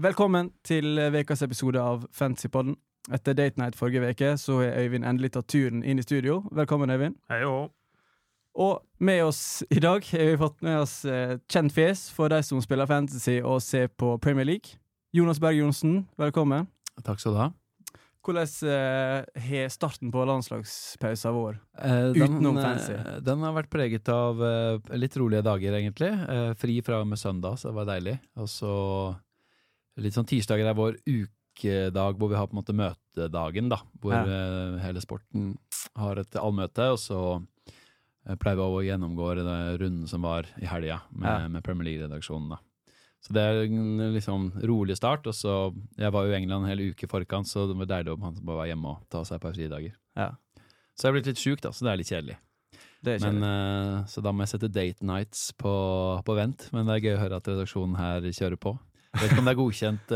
Velkommen til vekas episode av Fantasypodden. Etter Date Night forrige veke, så Øyvind endelig tatt turen inn i studio. Velkommen, Øyvind. Hei jo. Og med oss i dag har vi fått med oss kjent fjes for de som spiller fantasy og ser på Premier League. Jonas Berg-Jonsen, velkommen. Takk skal du ha. Hvordan har starten på landslagspausen vår utenom fantasy? Den har vært preget av litt rolige dager egentlig. Fri fra og med søndag, så det var deilig. Og så litt sånn tirsdager vår ukedag hvor vi har på en måte møtedagen da. Hvor hele sporten har et allmøte, og så pleier vi å gjennomgå den runden som var i helga med Premier League-redaksjonen da. Så det en liksom rolig start, og så jeg var jo i England en hel uke forkant, så det var deilig om han bare var hjemme og ta seg et par fridager. Ja. Så jeg har blitt litt syk da, så det litt kjedelig. Det kjedelig. Men, så da må jeg sette date nights på vent, men det gøy å høre at redaksjonen her kjører på. Jeg vet ikke om det godkjent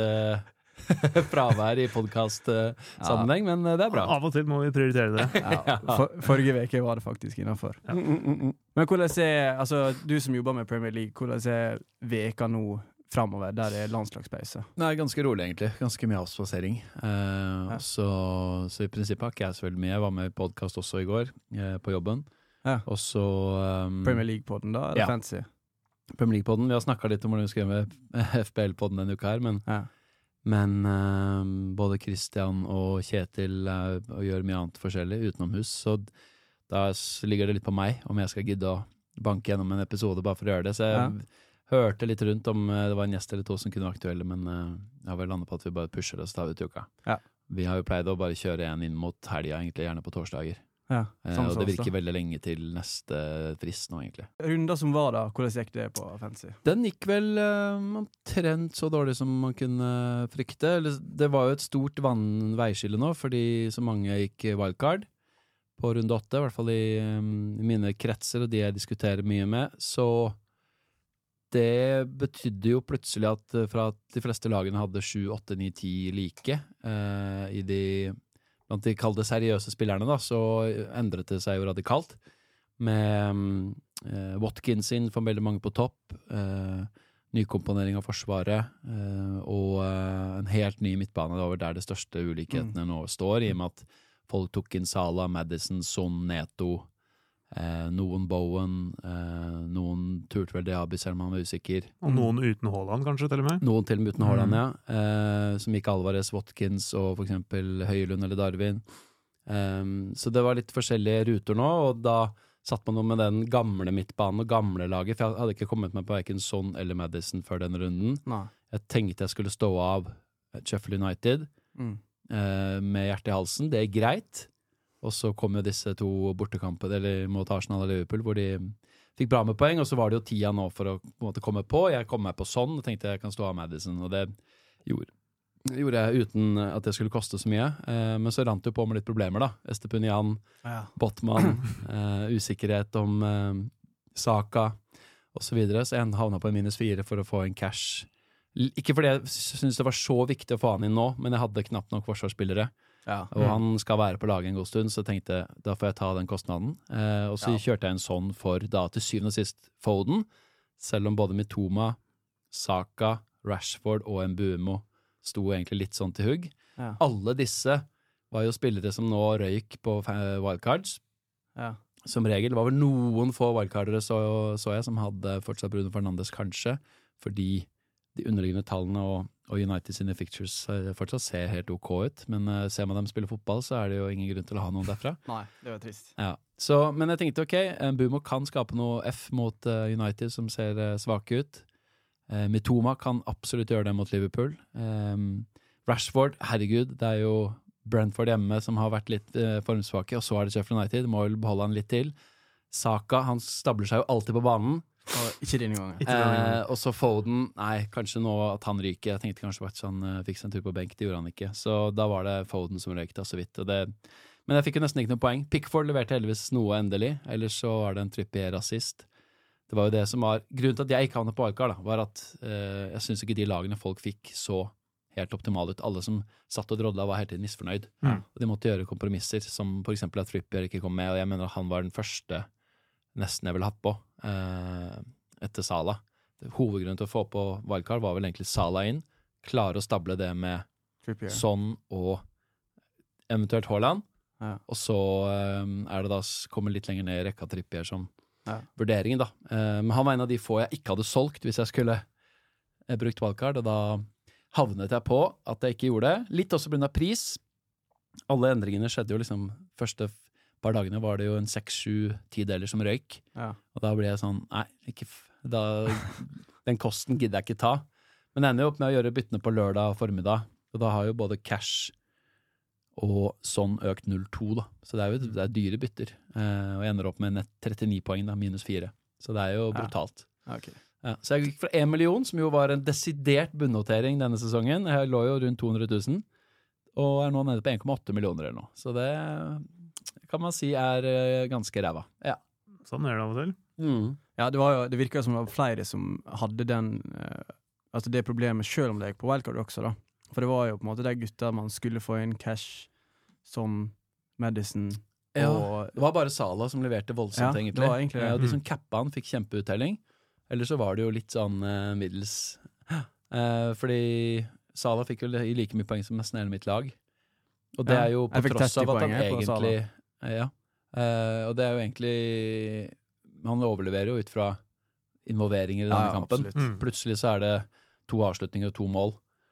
fravær i podcast-sammenheng, men det bra. Av og til må vi prioritere det. Forrige veke var det faktisk innenfor. Ja. Men hvordan altså, du som jobber med Premier League, hvordan veka nå fremover, der landslagspause? Det ganske rolig egentlig, ganske mye avspasering. Så i prinsippet har ikke jeg så veldig mye. Jeg var med i podcast også i går, på jobben. Ja. Og så Premier League-podden da, eller fantasy? Premier League-podden, vi har snakket litt om hvordan vi skrev med FBL-podden denne uka her, men både Christian og Kjetil gjør mye annet forskjellig utenomhus, så da ligger det litt på meg om jeg skal gidde å banke gjennom en episode bare for å gjøre det, så jeg hørte litt rundt om det var en gjest eller to som kunne være aktuelle, men jeg har vel landet på at vi bare pusher det og så tar vi ut i uka. Ja. Vi har jo pleid å bare kjøre en inn mot helga, egentlig gjerne på torsdager. Ja, og det virker veldig lenge til neste frist nå, egentlig. Runder som var da, hvordan gikk det på fantasy? Den gikk vel omtrent så dårlig som man kunne frykte. Det var jo et stort veiskille nå, fordi så mange gikk wildcard på runde 8, i hvert fall i mine kretser og de jeg diskuterer mye med, så det betydde jo plutselig at fra at de fleste lagene hadde 7, 8, 9, 10 like blant de kalde seriøse spillerne da, så endret det seg jo radikalt med Watkins inn for veldig mange på topp, nykomponering av forsvaret og en helt ny midtbane. Det var der det største ulikhetene nå står, i og med at folk tok inn Salah, Madison, Son, Neto, noen Bowen, noen turte vel Diaby selv om han var usikker. Og noen uten Haaland kanskje til og med? Noen til og med uten Haaland, som gikk Alvarez, Watkins og for eksempel Høylund eller Darwin. Så det var litt forskjellige ruter nå, og da satt man nå med den gamle midtbanen og gamle laget, for jeg hadde ikke kommet med på hverken Son eller Madison før den runden. Nei. Jeg tenkte jeg skulle stå av Sheffield United med hjertet i halsen, det greit. Og så kom jo disse to bortekampene, eller mot Arsenal og Liverpool, hvor de fikk bra med poeng, og så var det jo tida nå for å på en måte komme på. Jeg kom meg på sånn, og tenkte jeg kan stå av Madison, og det gjorde jeg uten at det skulle koste så mye. Men så rant det jo på med litt problemer da. Estepunian, Botman, usikkerhet om Saka, og så videre. Så jeg havnet på en -4 for å få en cash. Ikke fordi jeg synes det var så viktig å få han inn nå, men jeg hadde knapt nok forsvarsspillere. Ja. Og han skal være på laget en god stund, så tenkte jeg, da får jeg ta den kostnaden. Og så kjørte jeg en sånn for, da til syvende og sist, Foden, selv om både Mitoma, Saka, Rashford og Mbuemo sto egentlig litt sånn til hugg. Ja. Alle disse var jo spillere som nå røyk på wildcards. Ja. Som regel var vel noen få wildcardere så jeg, som hadde fortsatt Bruno Fernandes kanskje, fordi de underliggende tallene og United sine fictures fortsatt ser helt ok ut, men ser man dem spille fotball, så det jo ingen grunn til å ha noen derfra. Nei, det var trist. Ja. Men jeg tenkte, ok, Mbuemo kan skape noe F mot United som ser svake ut. Mitoma kan absolutt gjøre det mot Liverpool. Rashford, herregud, det jo Brentford hjemme som har vært litt formsvake, og så det Sheffield United, må vel beholde han litt til. Saka, han stabler seg jo alltid på banen. Og ikke denne gangen. Og så Foden, nei, kanskje nå at han ryker. Jeg tenkte kanskje at han fikk seg en tur på benk, det gjorde han ikke. Så da var det Foden som røykte så vidt. Men jeg fikk jo nesten ikke noen poeng. Pickford leverte heldigvis noe endelig, ellers så var det en Trippier-assist. Det var jo det som var grunnen til at jeg ikke havnet på wildcard, var at jeg synes ikke de lagene folk fikk så helt optimale ut. Alle som satt og drodla var helt tiden misfornøyd. Og de måtte gjøre kompromisser, som for eksempel at Trippier ikke kom med, og jeg mener at han var den første nesten jeg ville hatt på etter Salah. Hovedgrunnen til å få på wildcard var vel egentlig Salah inn, klare å stable det med Trippier. Son og eventuelt Haaland. Ja. Og så det da kommer litt lenger ned i rekka Trippier som vurderingen da. Men han var en av de få jeg ikke hadde solgt hvis jeg skulle brukt wildcard, og da havnet jeg på at jeg ikke gjorde det. Litt også på grunn av pris. Alle endringene skjedde jo liksom første par dagene var det jo en 6-7-10 deler som røyk. Ja. Og da ble jeg sånn, nei, den kosten gidder jeg ikke ta. Men jeg ender jo opp med å gjøre byttene på lørdag formiddag, og da har jo både cash og sånn økt 0,2 da. Så det er dyre bytter. Og jeg ender opp med nett 39 poeng da, -4. Så det er jo brutalt. Okay. Ja, så jeg gikk fra 1 million, som jo var en desidert bunnotering denne sesongen. Jeg lå jo rundt 200 000, og nå nede på 1,8 millioner eller noe. Så det kan man si ganske ræva. Ja. Sånn det av og til. Ja, det virket som det var flere som hadde altså det problemet, selv om det gikk på wildcard også da. For det var jo på en måte de gutta man skulle få inn cash som Madison. Ja, det var bare Salah som leverte voldsomt egentlig. Det var egentlig det. Og de som kappa han fikk kjempeuttelling. Eller så var det jo litt sånn middels. Fordi Salah fikk jo like mye poeng som nesten hele mitt lag. Og det jo på tross av at han egentlig og det jo egentlig han overleverer jo ut fra involveringer i denne kampen. Plutselig så det 2 avslutninger og 2 mål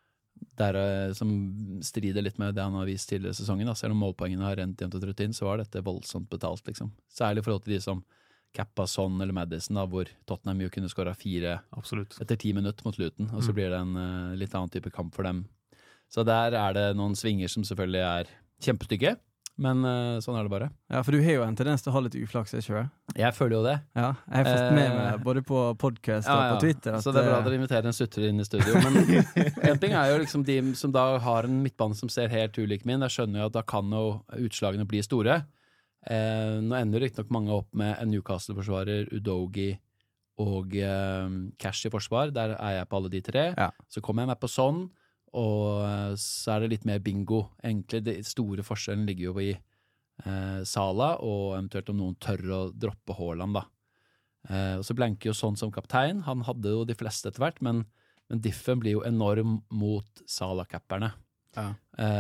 som strider litt med det han har vist tidligere i sesongen. Da. Selv om målpoengene har rent jevnt og trutt inn, så var dette voldsomt betalt liksom. Særlig i forhold til de som kappa Son eller Madison da, hvor Tottenham jo kunne skåret 4 etter 10 minutter mot Luton, og så blir det en litt annen type kamp for dem. Så der det noen svinger som selvfølgelig kjempestygge, men sånn det bare. Ja, for du har jo en tendens til å ha litt uflaks, ikke det? Jeg føler jo det. Ja, jeg har fått med meg både på podcast og på Twitter. Så det bra at dere inviterer en sutter inn i studio, men en ting jo liksom de som da har en midtbane som ser helt ulik min, jeg skjønner jo at da kan jo utslagene bli store. Nå ender jo riktig nok mange opp med en Newcastle-forsvarer, Udogi og Cash i forsvar. Der jeg på alle de 3. Ja. Så kommer jeg med på sånn, og så det litt mer bingo. Egentlig, det store forskjellen ligger jo i Salah, og eventuelt om noen tør å droppe Haaland da. Og så blanker jo sånn som kaptein. Han hadde jo de fleste etter hvert, men diffen blir jo enorm mot Salah-kapperne. Ja.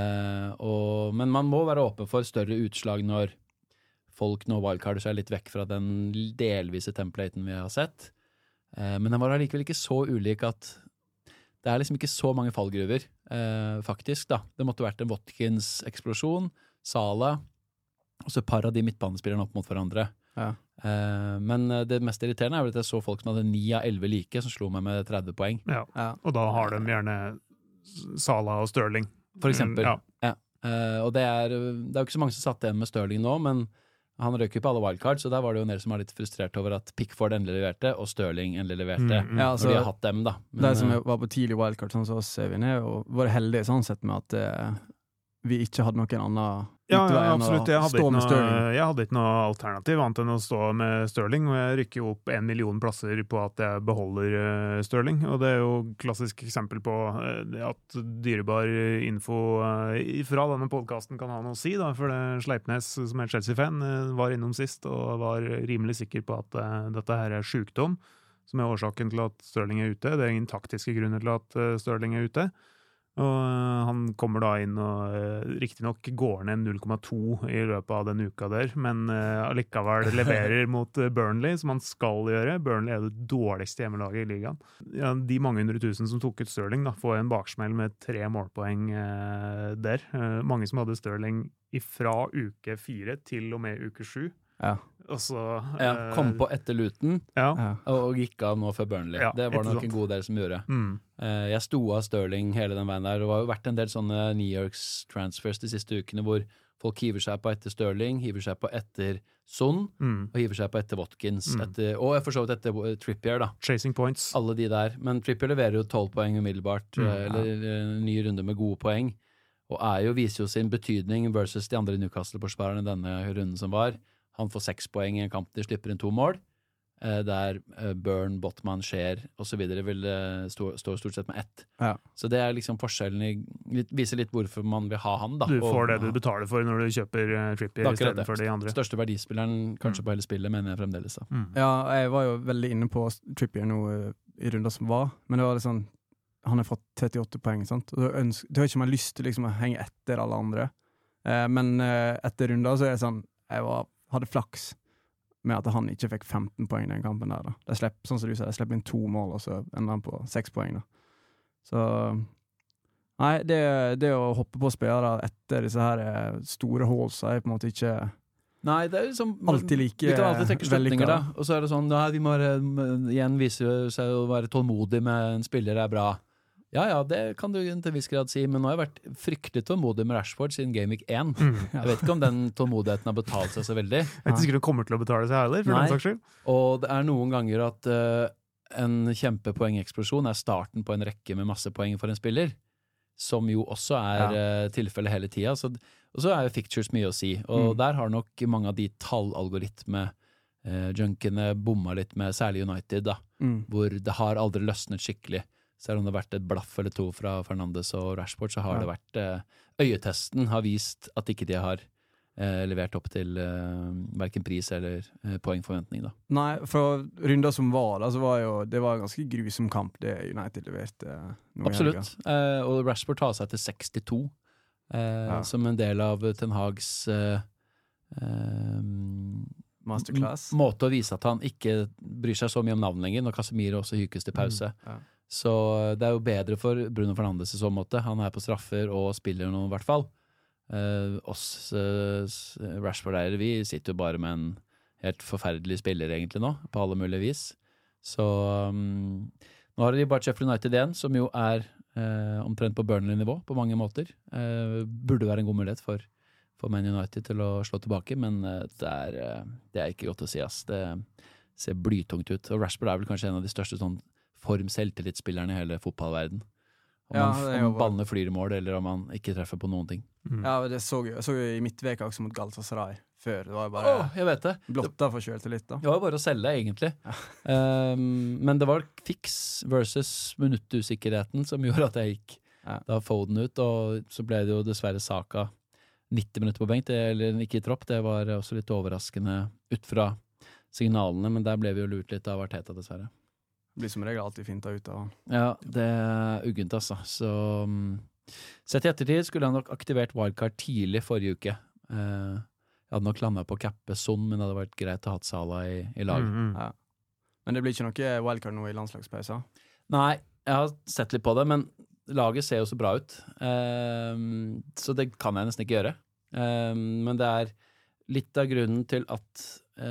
Men man må være åpen for større utslag når folk nå wildcarder seg litt vekk fra den delvise templaten vi har sett. Men den var allikevel ikke så ulik at det liksom ikke så mange fallgruver, faktisk da. Det måtte vært en Watkins-eksplosjon, Salah, og så et par av de midtbanespillerne opp mot hverandre. Ja. Men det mest irriterende vel at jeg så folk som hadde 9 av 11 like, som slo meg med 30 poeng. Ja, og da har de gjerne Salah og Sterling. For eksempel. Ja. Og det jo ikke så mange som satt igjen med Sterling nå, men han røk jo på alle wildcards, så der var det jo en del som var litt frustrert over at Pickford endelig leverte, og Sterling endelig leverte, Ja, altså, når de har hatt dem da. Men, de som var på tidlig wildcard, sånn som oss, Evin, og var heldige sånn sett med at vi ikke hadde noen annen utvei enn å stå med Sterling. Jeg hadde ikke noe alternativ annet enn å stå med Sterling, og jeg rykker jo opp 1 million plasser på at jeg beholder Sterling, og det jo klassisk eksempel på at dyrebar info fra denne podcasten kan ha noe å si, da, for Sleipnes, som Chelsea-fan, var innom sist og var rimelig sikker på at dette her sykdom, som årsaken til at Sterling ute. Det ingen taktiske grunner til at Sterling ute. Og han kommer da inn og riktig nok går ned 0,2 i løpet av den uka der, men allikevel leverer mot Burnley, som han skal gjøre. Burnley det dårligste hjemmelaget i ligaen. Ja, de mange 100 000 som tok ut Sterling da, får en baksmell med 3 målpoeng der. Mange som hadde Sterling fra uke 4 til og med uke 7. Ja. Og så, kom på etter Luton og gikk av nå før Burnley. Det var nok en god del som gjorde. Jeg sto av Sterling hele den veien der. Det har jo vært en del sånne New Yorks transfers de siste ukene hvor folk hiver seg på etter Sterling, hiver seg på etter Son og hiver seg på etter Watkins og jeg forstår etter Trippier da. Chasing points. Alle de der. Men Trippier leverer jo 12 poeng umiddelbart eller en ny runde med gode poeng og viser jo sin betydning versus de andre Newcastle-forsvarerne denne runden som var. Han får 6 poeng i en kamp, de slipper inn 2 mål, der Burn, Botman, Scheer og så videre vil stå stort sett med 1. Ja. Så det liksom forskjellen viser litt hvorfor man vil ha han da. Du får det du betaler for når du kjøper Trippier i stedet for de andre. Største verdispilleren kanskje på hele spillet, mener jeg fremdeles da. Ja, jeg var jo veldig inne på Trippier nå i runder som var, men det var litt sånn han har fått 38 poeng, sant? Og du har ikke man lyst til liksom å henge etter alle andre. Men etter runder så er det sånn, hadde flaks med at han ikke fikk 15 poeng i den kampen der. Da. Sånn som du sa, de slipper inn 2 mål, og så ender han på 6 poeng. Da. Så nei, det å hoppe på spillere etter disse her store hålsa er på en måte ikke Nei, det er liksom alltid like vi kan alltid trekke slutninger da. Og så er det sånn, vi må igjen vise seg å være tålmodig med en spiller er bra. Ja, det kan du til en viss grad si, men nå har jeg vært fryktelig tålmodig med Rashford siden Game Week 1. Jeg vet ikke om den tålmodigheten har betalt seg så veldig. Jeg vet ikke sikkert det kommer til å betale seg heller, for den saks skyld. Og det er noen ganger at en kjempepoengeksplosjon er starten på en rekke med masse poeng for en spiller, som jo også er tilfellet hele tiden. Og så er jo fictures mye å si, og der har nok mange av de tallalgoritme-junkene bomma litt med, særlig United, da, hvor det har aldri løsnet skikkelig. Selv om det har vært et blaff eller 2 fra Fernandes og Rashford, så har det vært øyetesten har vist at ikke de har levert opp til hverken pris eller poengforventning. Da. Nei, fra runder som var da, så var det var en ganske grusom kamp det United leverte. Absolutt, og Rashford tar seg til 62 som en del av Ten Hags masterclass. Måte å vise at han ikke bryr seg så mye om navn lenger, når Casemiro også hykes til pause. Så det er jo bedre for Bruno Fernandes i så måte. Han er på straffer og spiller nå i hvert fall. Rashford-eiere, vi sitter jo bare med en helt forferdelig spiller egentlig nå, på alle mulige vis. Så nå har de bare Sheffield United igjen, som jo er omtrent på Burnley-nivå på mange måter. Burde være en god mulighet for Man United til å slå tilbake, men det er ikke godt å si, ass. Det ser blytungt ut. Og Rashford er vel kanskje en av de største sånn form-selvtillitsspillerne i hele fotballverden. Om man ballene flyr i mål, eller om man ikke treffer på noen ting. Ja, det så jo i midtveka også mot Galatasaray før. Det var jo bare jeg vet det. Blotta for selvtillit da. Det var bare å selge, egentlig. Men det var fiks versus minuttusikkerheten som gjorde at jeg gikk da Foden ut, og så ble det jo dessverre Saka 90 minutter på benk, eller ikke i tropp. Det var også litt overraskende ut fra signalene, men der ble vi jo lurt litt av Arteta, dessverre. Det blir som regel alltid fint ut av han. Ja, det er uggent, altså. Så sett i ettertid skulle han nok aktivert wildcard tidlig forrige uke. Jeg hadde nok landet på cappe Son, men det hadde vært greit å ha hatt Salah i lag. Ja. Men det blir ikke noe wildcard nå i landslagspausa? Nei, jeg har sett litt på det, men laget ser jo så bra ut. Så det kan jeg nesten ikke gjøre. Men det er litt av grunnen til at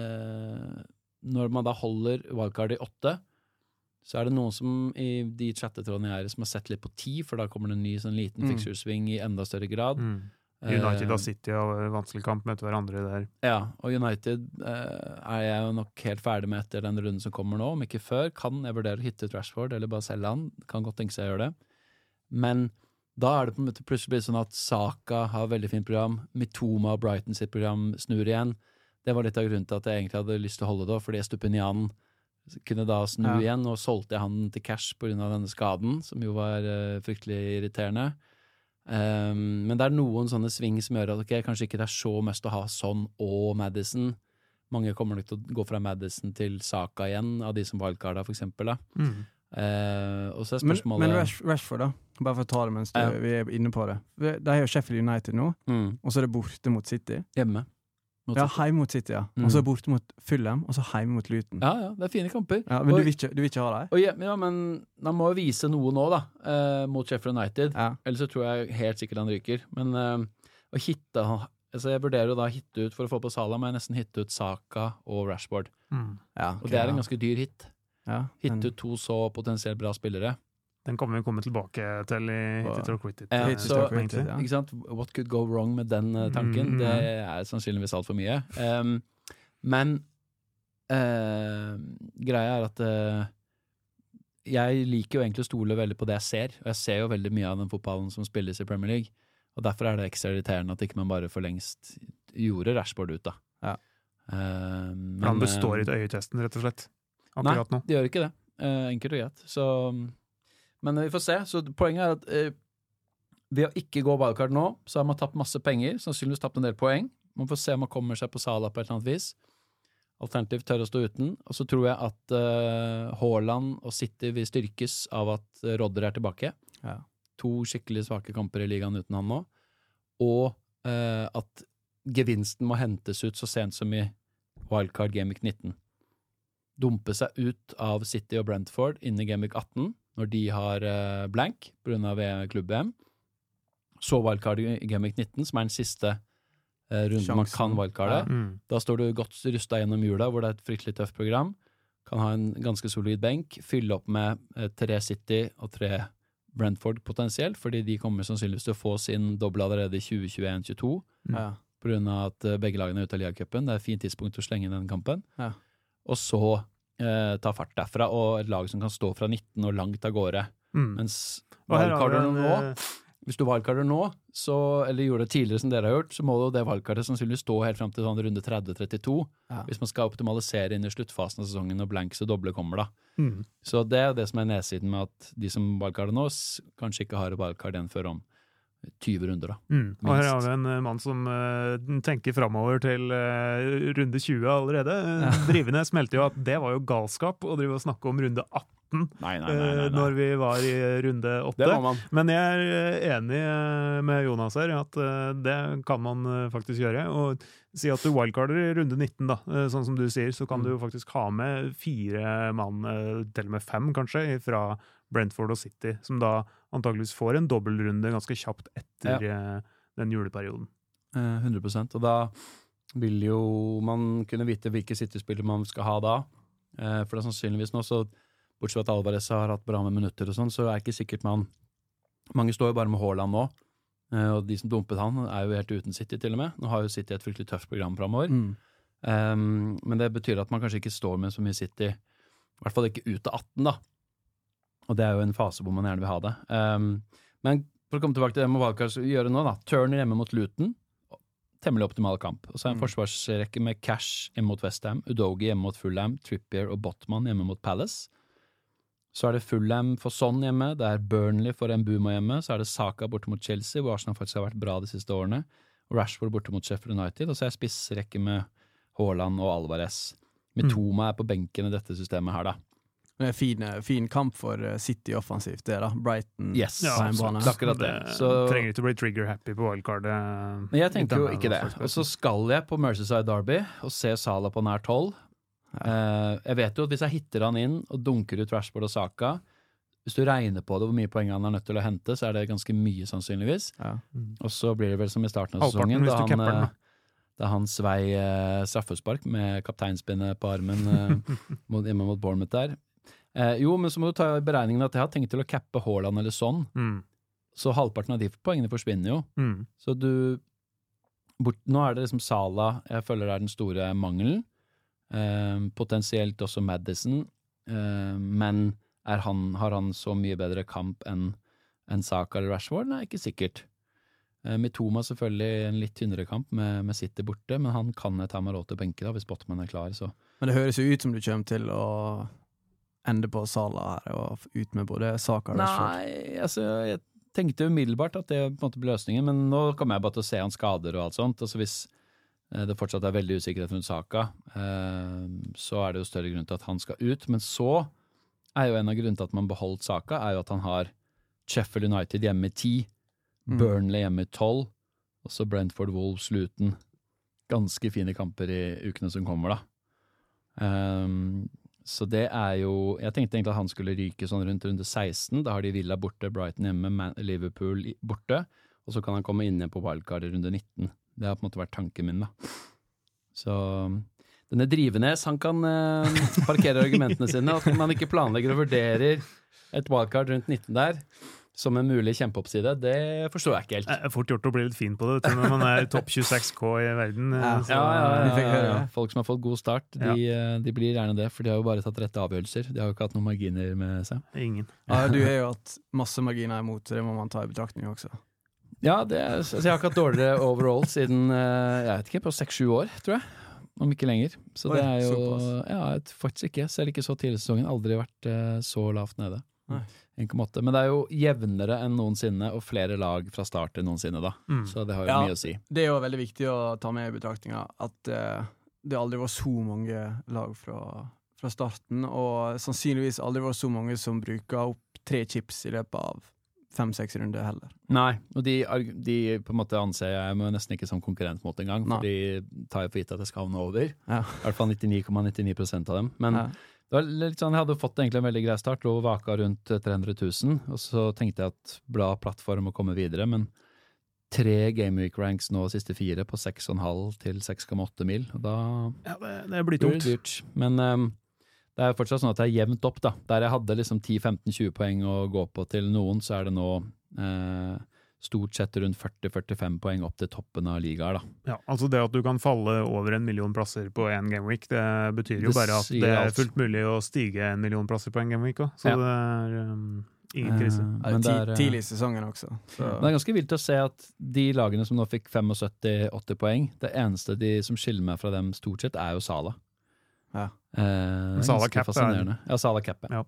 når man da holder wildcard i 8, så er det noen som i de chattetrådene jeg er som har sett litt på 10, for da kommer det en ny sånn liten fixture-sving i enda større grad. United og City har vanskelig kamp møter hverandre der. Ja, og United er jeg jo nok helt ferdig med etter den runden som kommer nå, om ikke før. Kan jeg vurdere å hitte ut Rashford, eller bare selge han? Kan godt tenke seg å gjøre det. Men da er det på en måte plutselig blitt sånn at Saka har veldig fint program, Mitoma og Brighton sitt program snur igjen. Det var litt av grunnen til at jeg egentlig hadde lyst til å holde det, fordi Stupinian kunne da snu igjen, og solgte jeg han til cash på grunn av denne skaden, som jo var fryktelig irriterende. Men det er noen sånne sving som gjør at kanskje ikke det er så mest å ha Son og Maddison. Mange kommer nok til å gå fra Maddison til Saka igjen, av de som wildcarda for eksempel da. Og så er spørsmålet Men Rashford da, bare for å ta det mens vi er inne på det. De er jo Sheffield United nå, og så er det borte mot City. Hjemme. Hjemme mot City, og så borte mot Fulham, og så hjemme mot Luton. Ja, det er fine kamper. Ja, men du vil ikke ha det? Ja, men han må jo vise noe nå da, mot Sheffield United. Ellers så tror jeg helt sikkert han ryker. Men å hitte, altså jeg vurderer jo da å hitte ut, for å få på Salah, må jeg nesten hitte ut Saka og Rashford. Og det er en ganske dyr hit. Hitte ut 2 så potensielt bra spillere. Den kommer vi komme tilbake til i Hit it or Quit It. Ikke sant? What could go wrong med den tanken? Det er sannsynligvis alt for mye. Men greia er at jeg liker jo egentlig å stole veldig på det jeg ser, og jeg ser jo veldig mye av den fotballen som spilles i Premier League, og derfor er det ekstra irriterende at ikke man bare for lengst gjorde Rashford ut da. Men han består i øyetesten, rett og slett. Akkurat nå. Nei, det gjør ikke det. Enkelt og greit. Så men vi får se, så poenget er at ved å ikke gå wildcard nå, så har man tapt masse penger, sannsynligvis tapt en del poeng. Man får se om man kommer seg på Salah på et eller annet vis. Alternativt tør å stå uten. Og så tror jeg at Haaland og City vil styrkes av at Rodder er tilbake. Ja. 2 skikkelig svake kamper i ligaen uten han nå. Og at gevinsten må hentes ut så sent som i Wildcard Game Week 19. Dumpe seg ut av City og Brentford inn i Game Week 18, når de har blank på grunn av klubb-VM. Så Wildcard Game Week 19, som er den siste runden man kan wildcarde. Da står du godt rustet gjennom jula, hvor det er et fryktelig tøft program. Kan ha en ganske solid benk, fylle opp med 3 City og 3 Brentford potensielt, fordi de kommer sannsynligvis til å få sin dobbel allerede i 2021-22, på grunn av at begge lagene er ute av Liga-cupen. Det er et fint tidspunkt å slenge den kampen. Ja. Og så ta fart derfra, og et lag som kan stå fra 19 og langt av gårde. Mens wildcarder nå, hvis du wildcarder nå, eller gjorde det tidligere som dere har gjort, så må det wildcardet sannsynligvis stå helt frem til sånn runde 30-32, hvis man skal optimalisere inn i sluttfasen av sesongen når blanks og doble kommer da. Så det er det som er nedsiden med at de som wildcarder nå kanskje ikke har wildcard igjen før om 20 runder da. Og her har vi en mann som tenker fremover til runde 20 allerede. Drivenes meldte jo at det var jo galskap å drive og snakke om runde 18 nei. Når vi var i runde 8. Men jeg er enig med Jonas her at det kan man faktisk gjøre. Og si at du wildcarder i runde 19 da, sånn som du sier, så kan du jo faktisk ha med 4 mann, til og med 5 kanskje, fra Brentford og City, som da antageligvis får en dobbeltrunde ganske kjapt etter den juleperioden. 100%, og da vil jo man kunne vite hvilke City-spillere man skal ha da, for det er sannsynligvis nå, så bortsett fra at Alvarez har hatt bra med minutter og sånn, så er det ikke sikkert mange står jo bare med Haaland nå, og de som dumpet han er jo helt uten City til og med. Nå har jo City et fryktelig tøft program fremover, men det betyr at man kanskje ikke står med så mye City, i hvert fall ikke ut av 18 da. Og det er jo en fase hvor man gjerne vil ha det. Men for å komme tilbake til det med wildcards gjøre nå da, Turner hjemme mot Luton, temmelig optimal kamp. Og så er en forsvarsrekke med Cash hjemme mot West Ham, Udogi hjemme mot Fulham, Trippier og Botman hjemme mot Palace. Så er det Fulham for Son hjemme, det er Burnley for Mbeumo hjemme, så er det Saka borte mot Chelsea, hvor Arsenal faktisk har vært bra de siste årene, og Rashford borte mot Sheffield United, og så er spissrekke med Haaland og Alvarez. Mitoma er på benken i dette systemet her da. Det er fin kamp for City offensivt, det da. Brighton. Yes, akkurat det. Så trenger ikke å bli trigger-happy på wildcardet. Men jeg tenker jo ikke det. Og så skal jeg på Merseyside Derby og se Salah på nær 12. Jeg vet jo at hvis jeg hitter han inn og dunker ut Rashford og Saka, hvis du regner på det hvor mye poeng han er nødt til å hente, så er det ganske mye sannsynligvis. Og så blir det vel som i starten av sesongen, da han svei straffespark med kapteinspinnet på armen hjemme mot Bournemouth der. Jo, men så må du ta i beregningen at jeg har tenkt til å cappe Haaland eller sånn, så halvparten av de poengene forsvinner jo. Så nå er det liksom Salah, jeg føler det er den store mangelen, potensielt også Maddison, men har han så mye bedre kamp enn Saka eller Rashford? Nei, ikke sikkert. Mitoma selvfølgelig en litt tynnere kamp med City borte, men han kan ta med råd til benke da, hvis Botman er klar. Så. Men det høres jo ut som du kommer til å ende på Salah her, og ut med både Saka og Rashford. Nei, altså, jeg tenkte umiddelbart at det på en måte ble løsningen, men nå kommer jeg bare til å se han skader og alt sånt. Altså hvis det fortsatt er veldig usikkerhet rundt Saka, så er det jo større grunn til at han skal ut. Men så er jo en av grunnene til at man beholdt Saka, er jo at han har Sheffield United hjemme i 10, Burnley hjemme i 12, og så Brentford, Wolves, Luton. Ganske fine kamper i ukene som kommer da. Så det er jo, jeg tenkte egentlig at han skulle ryke sånn rundt runde 16, da har de Villa borte, Brighton hjemme, Liverpool borte, og så kan han komme inn på wildcard i runde 19. Det har på en måte vært tanken min da. Så denne Drivenes, han kan parkere argumentene sine, at man ikke planlegger og vurderer et wildcard rundt 19 der, som en mulig kjempeoppside, det forstår jeg ikke helt. Det er fort gjort å bli litt fin på det, når man er topp 26K i verden. Ja. Folk som har fått god start, de blir gjerne det, for de har jo bare tatt rette avgjørelser. De har jo ikke hatt noen marginer med seg. Ingen. Du har jo hatt masse marginer imot, det må man ta i betraktning også. Ja, altså jeg har ikke hatt dårligere overall siden, jeg vet ikke, på 6-7 år, tror jeg. Om ikke lenger. Så det er jo, faktisk ikke, selv ikke så tidlig sesongen, aldri vært så lavt nede. Nei. Men det er jo jevnere enn noensinne og flere lag fra start enn noensinne da. Så det har jo mye å si. Det er jo veldig viktig å ta med i betraktninga at det aldri var så mange lag fra starten, og sannsynligvis aldri var så mange som bruker opp 3 chips i løpet av 5-6 runder heller. Nei, og de på en måte anser jeg meg nesten ikke som konkurrent mot en gang, for de tar jo for gitt at jeg skal havne over. I hvert fall 99,99% av dem. Men det var litt sånn, jeg hadde fått egentlig en veldig grei start, lå vaka rundt 300 000, og så tenkte jeg at bra plattform å komme videre, men 3 Game Week ranks nå siste 4 på 6,5 til 6,8 mil, og da det blir tungt. Dyrt. Men det er fortsatt sånn at det er jevnt opp da. Der jeg hadde liksom 10-15-20 poeng å gå på til noen, så er det nå stort sett rundt 40-45 poeng opp til toppen av ligaer da. Ja, altså det at du kan falle over 1 million plasser på en gameweek, det betyr jo bare at det er fullt mulig å stige 1 million plasser på en gameweek også. Så det er ingen krise. Men det er tidlig i sesongen også. Så. Det er ganske vilt å se at de lagene som nå fikk 75-80 poeng, det eneste som skiller meg fra dem stort sett er jo Salah. Ja. Salah Cap fascinerende. Ja, Salah Cap. Ja.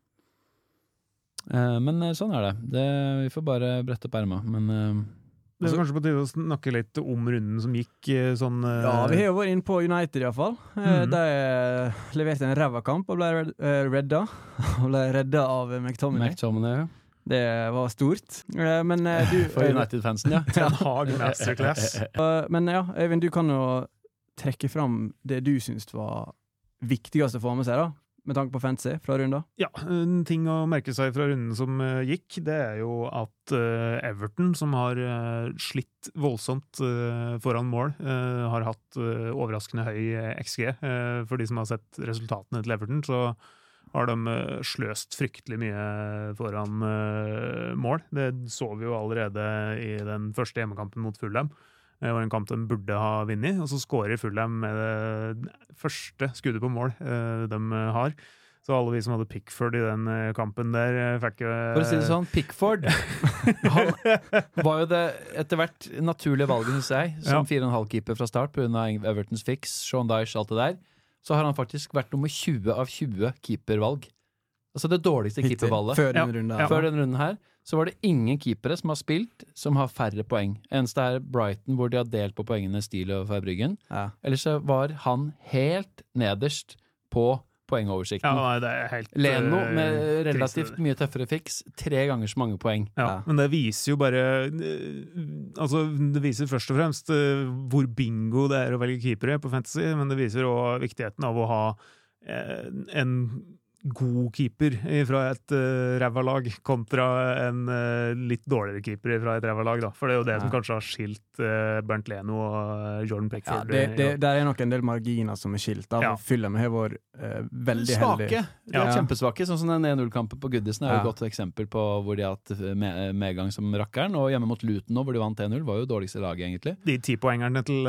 Men sånn er det. Vi får bare brette opp erma. Men det er kanskje på tide å snakke litt om runden som gikk sånn Ja, vi har jo vært inne på United i hvert fall. De leverte en ræva kamp og ble redda. Og ble redda av McTominay. Det var stort. Men du for United-fansen, ja. Ten Hag masterclass. Men ja, Øyvind, du kan jo trekke fram det du synes var viktigst å få med seg da, med tanke på fantasy fra runden? Ja, en ting å merke seg fra runden som gikk, det er jo at Everton, som har slitt voldsomt foran mål, har hatt overraskende høy XG. For de som har sett resultatene til Everton, så har de sløst fryktelig mye foran mål. Det så vi jo allerede i den første hjemmekampen mot Fulham. Det var en kamp de burde ha vunnet, og så skårer Fulham med det første skuddet på mål de har. Så alle vi som hadde Pickford i den kampen der fikk jo For å si det sånn, Pickford han var jo det etter hvert naturlige valget, synes jeg, som 4,5-keeper fra start på grunn av Evertons fix, Sean Dyche, alt det der. Så har han faktisk vært nummer 20 av 20 keepervalg. Altså det dårligste keepervalget. Før den runden her. Før den runden her. Så var det ingen keepere som har spilt som har færre poeng. Eneste er Brighton, hvor de har delt på poengene Steele og Verbruggen. Ellers så var han helt nederst på poengoversikten. Ja, nei, det er helt Leno med relativt mye tøffere fiks, 3 ganger så mange poeng. Ja, men det viser jo bare altså det viser først og fremst hvor bingo det er å velge keepere på fantasy, men det viser også viktigheten av å ha en god keeper fra et ræva lag kontra en litt dårligere keeper fra et ræva lag, da. For det er jo det som kanskje har skilt Bernt Leno og Jordan Pickford. Ja, det er nok en del marginer som er skilt av. Fulham har vært veldig heldig. De er kjempesvake, sånn som den 1-0-kampen på Goodison er jo et godt eksempel på hvor de har hatt medgang som rakkeren, og hjemme mot Luton nå, hvor de vant 1-0, var jo dårligste laget egentlig. De 10-poengerne til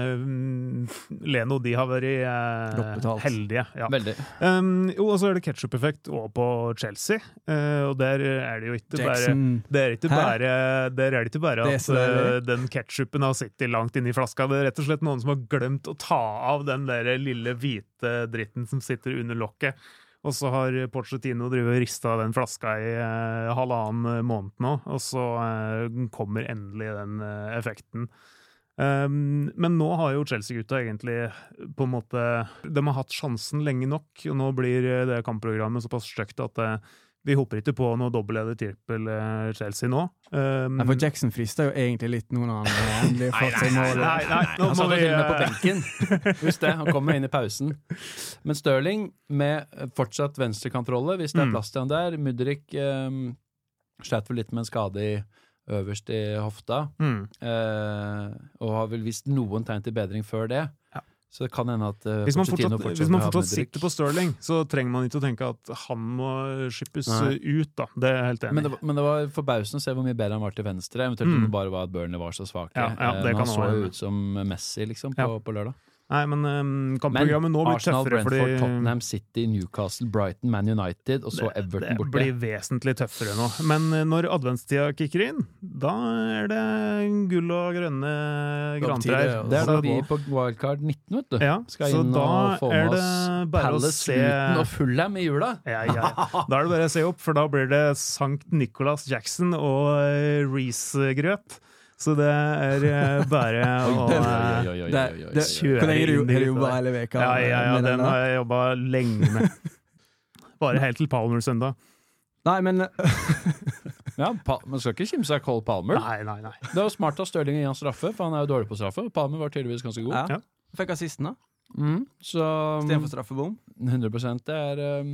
Leno, de har vært heldige. Ja. Veldig. Jo, og så er det ketchup-effekt også på Chelsea, og der er det jo ikke Jackson. Der er det ikke bare at den ketchupen har sittet langt inne i flaska. Det er rett og slett noen som har glemt å ta av den der lille hvite dritten som sitter under lokket. Og så har Pochettino drevet og ristet den flaska i 1,5 måned nå, og så kommer endelig den effekten. Men nå har jo Chelsea-gutta egentlig på en måte, de har hatt sjansen lenge nok, og nå blir det kampprogrammet såpass stygt at vi hopper ikke på noe dobbel eller trippel Chelsea nå. For Jackson frister jo egentlig litt noen av han endelig fått seg mål. Nei, nå han må satt vi til og med på benken. Husk det, han kommer inn i pausen. Men Sterling med fortsatt venstrekantrolle, hvis det er plass til han der. Mudrik slet vel litt med en skade øverst i hofta, og har vel vist noen tegn til bedring før det. Så det kan hende at hvis man fortsatt sitter på Sterling, så trenger man ikke å tenke at han må skippes ut, da. Det er jeg helt enig. Men det var forbausende å se hvor mye bedre han var til venstre, eventuelt om det bare var at Burnley var så svake. Det han så jo ut som Messi liksom, på lørdag. Nei, men kampprogrammet nå blir Arsenal, tøffere Brentford, Tottenham, City, Newcastle, Brighton, Man United og så Everton borte. Det blir vesentlig tøffere nå. Men når adventstida kicker inn, da er det gull og grønne grantrær. Det er da vi på Wildcard 19, vet du. Ja, skal inn og få med oss Palace, Luton og Fulham i jula. Ja. Da er det bare å se opp, for da blir det Sankt Nicholas Jackson og Reese-grøt. Så det bare å kjøre inn dit. Det bare hele veka. Ja, den har jeg jobbet lenge med. Bare helt til Palmer søndag. Nei, men... Ja, man skal ikke kimse av Cole Palmer. Nei. Det var smart av Sterling å gi han straffe, for han er jo dårlig på straffe. Palmer var tydeligvis ganske god. Ja. Fikk assisten da. Så... Stedet for straffebom. 100% det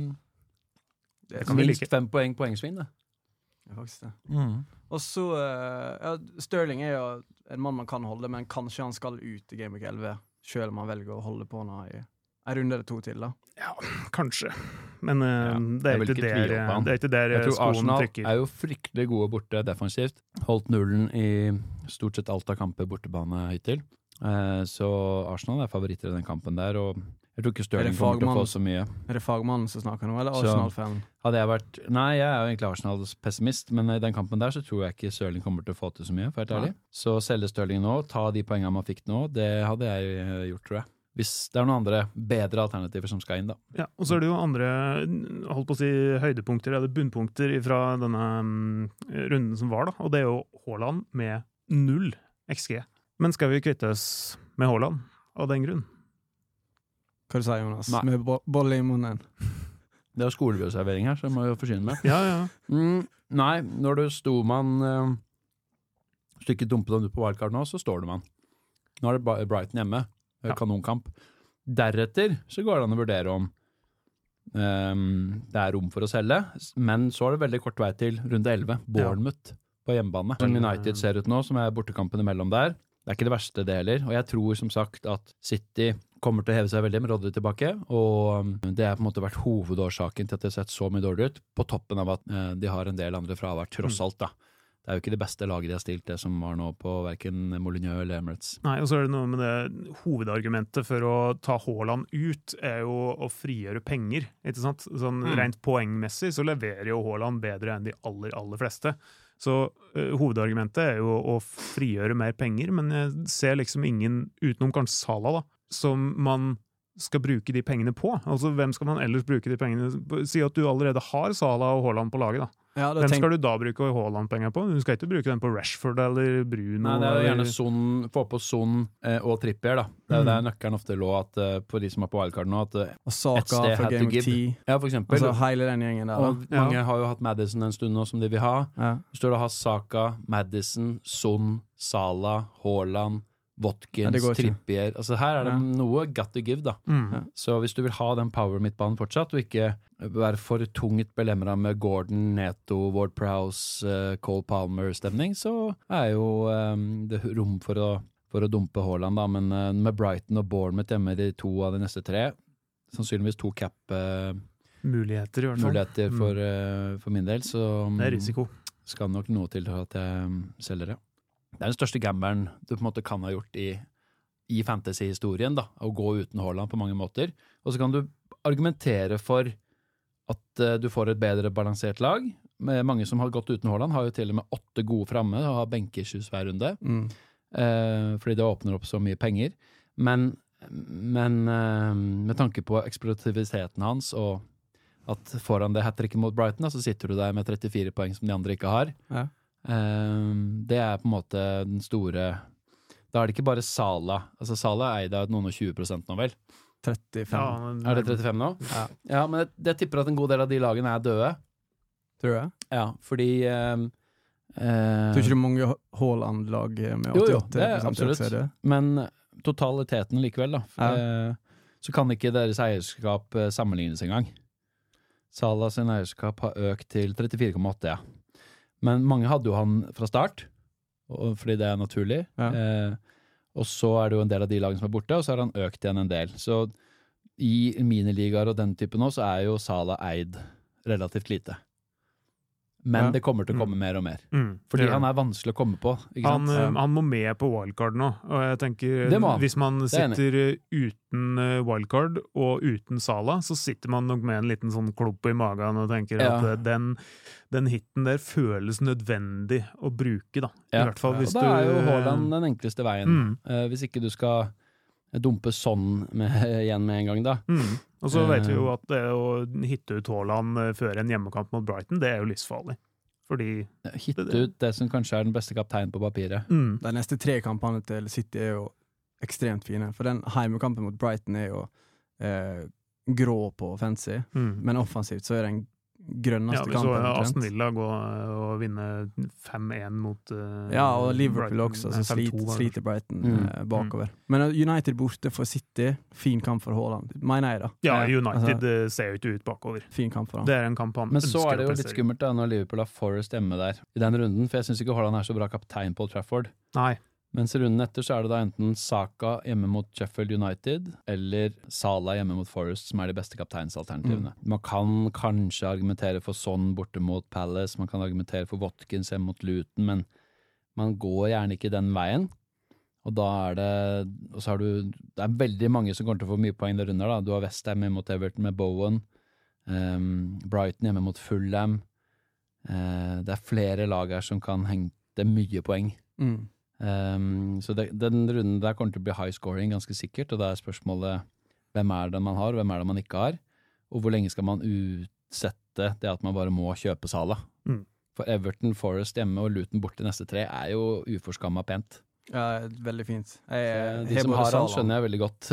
er minst 5 poengsvinn, det. Det er faktisk det. Og så, Sterling er jo en mann man kan holde, men kanskje han skal ut i Game Week 11, selv om han velger å holde på nå i en runde eller 2 til da. Ja, kanskje. Men det er ikke der jeg tror skoen Arsenal trykker. Er jo fryktelig gode borte defensivt. Holdt nullen i stort sett alt av kamper bortebane hittil. Så Arsenal er favoritter i den kampen der, og jeg tror ikke Sterling kommer til å få så mye. Er det fagmannen som snakker nå, eller Arsenal-fan? Hadde jeg vært... Nei, jeg er jo egentlig Arsenals pessimist, men i den kampen der så tror jeg ikke Sterling kommer til å få til så mye, for helt ærlig. Så selge Sterling nå, ta de poengene man fikk nå, det hadde jeg gjort, tror jeg. Hvis det er noen andre bedre alternativer som skal inn, da. Ja, og så er det jo andre, holdt på å si, høydepunkter, eller bunnpunkter fra denne runden som var, da. Og det er jo Haaland med 0 XG. Men skal vi kvitte oss med Haaland av den grunn? Hva du sier, Jonas? Nei. Med bolle i munnen. Det er jo skolebiblioservering her, så jeg må jo forsyne meg. Ja. Nei, når du sto man stykket dumpet dem ut på wildcard nå, så står du man. Nå er det Brighton hjemme. Kanonkamp. Deretter så går det an å vurdere om det er rom for å selge, men så er det veldig kort vei til runde 11, Bournemouth på hjemmebane. Som United ser ut nå, som er bortekampen imellom der. Det er ikke det verste det heller, og jeg tror som sagt at City kommer til å heve seg veldig med Rodri tilbake, og det har på en måte vært hovedårsaken til at det har sett så mye dårlig ut, på toppen av at de har en del andre fravær, tross alt da. Det er jo ikke det beste laget de har stilt, det som var nå på hverken Molineux eller Emirates. Nei, og så er det noe med det hovedargumentet for å ta Haaland ut, er jo å frigjøre penger, ikke sant? Sånn rent poengmessig så leverer jo Haaland bedre enn de aller fleste. Så hovedargumentet er jo å frigjøre mer penger, men jeg ser liksom ingen, utenom kanskje Salah da, som man skal bruke de pengene på. Altså, hvem skal man ellers bruke de pengene? Si at du allerede har Salah og Haaland på laget da. Ja, hvem skal du da bruke Haaland-penger på? Du skal ikke bruke den på Rashford eller Bruno. Nei, det er jo gjerne Son, få på Son og Trippier da. Det er jo der nøkkelen ofte lå at på de som er på wildcard nå, at og Saka for Game of 10. Ja, for eksempel. Altså hele den gjengen der. Og mange har jo hatt Maddison en stund nå som de vil ha. Hvis du har Saka, Maddison, Son, Salah, Haaland, Watkins, Trippier. Altså her er det noe got to give da. Så hvis du vil ha den power midtbanen fortsatt, og ikke være for tungt belemret med Gordon, Neto, Ward-Prowse, Cole Palmer-stemning, så er jo det rom for å dumpe Haaland da, men med Brighton og Bournemouth hjemme i de 2 av de neste 3, sannsynligvis 2 cap muligheter i hvert fall. Muligheter for min del, så det er risiko. Skal nok noe til at jeg selger det. Det er den største gamberen du på en måte kan ha gjort i fantasy-historien da, å gå uten Haaland på mange måter. Og så kan du argumentere for at du får et bedre balansert lag. Mange som har gått uten Haaland har jo til og med 8 gode fremme og har benkeskyss hver runde. Fordi det åpner opp så mye penger. Men med tanke på eksploitiviteten hans og at foran det hat-tricket mot Brighton, så sitter du der med 34 poeng som de andre ikke har. Det er på en måte den store. Da er det ikke bare Salah. Altså Salah er eid av noen og 20% nå vel. 35. Ja, er det 35 nå? Ja, men jeg tipper at en god del av de lagene er døde. Tror jeg. Ja, fordi tror ikke det er mange Haaland-lag med 88%? Jo, det er absolutt. Men totaliteten likevel da. Så kan ikke deres eierskap sammenlignes en gang. Salah sin eierskap har økt til 34,8, ja. Men mange hadde jo han fra start, fordi det er naturlig. Og så er det jo en del av de lagene som er borte, og så har han økt igjen en del. Så i miniligaer og den typen nå, så er jo Salah eid relativt lite. Men det kommer til å komme mer og mer. Fordi han er vanskelig å komme på. Ikke sant? Han må med på wildcard nå. Og jeg tenker, hvis man sitter uten wildcard og uten Salah, så sitter man nok med en liten sånn klopp i magen og tenker at den hitten der føles nødvendig å bruke, da. I hvert fall hvis og da er jo Haaland den enkleste veien. Hvis ikke du skal dumpe sånn igjen med en gang, da. Og så vet vi jo at det å hitte ut Haaland før en hjemmekamp mot Brighton, det er jo livsfarlig. fordi Hitte ut det som kanskje den beste kapteinen på papiret. De neste 3 kampene til City jo ekstremt fine, for den heimekampen mot Brighton jo grå på offensiv, men offensivt så det en grønneste kampen. Ja, vi så Aston Villa gå og vinne 5-1 mot og Liverpool Brighton, også, så sliter Brighton bakover. Men United borte for City, fin kamp for Haaland, mener jeg da. Ja, United ser jo ikke ut bakover. Fin kamp for han. Det en kamp han men så det jo litt skummelt da, når Liverpool har Forrest hjemme der i den runden, for jeg synes ikke Haaland så bra kaptein på Old Trafford. Nei. Mens runden etter så det da enten Saka hjemme mot Sheffield United eller Salah hjemme mot Forest som de beste kapteinsalternativene. Man kan kanskje argumentere for Son borte mot Palace, man kan argumentere for Watkins hjemme mot Luton, men man går gjerne ikke den veien. Og da det og så har du, det veldig mange som kommer til å få mye poeng der under da. Du har West Ham hjemme mot Everton med Bowen, Brighton hjemme mot Fulham. Det flere lag her som kan hente mye poeng. Så den runden der kommer til å bli high scoring ganske sikkert, og da spørsmålet hvem det man har, og hvem det man ikke har, og hvor lenge skal man utsette det at man bare må kjøpe Salah. For Everton, Forest hjemme og Luton borte neste 3 jo uforskammet pent. Ja, veldig fint. De som har han skjønner jeg veldig godt.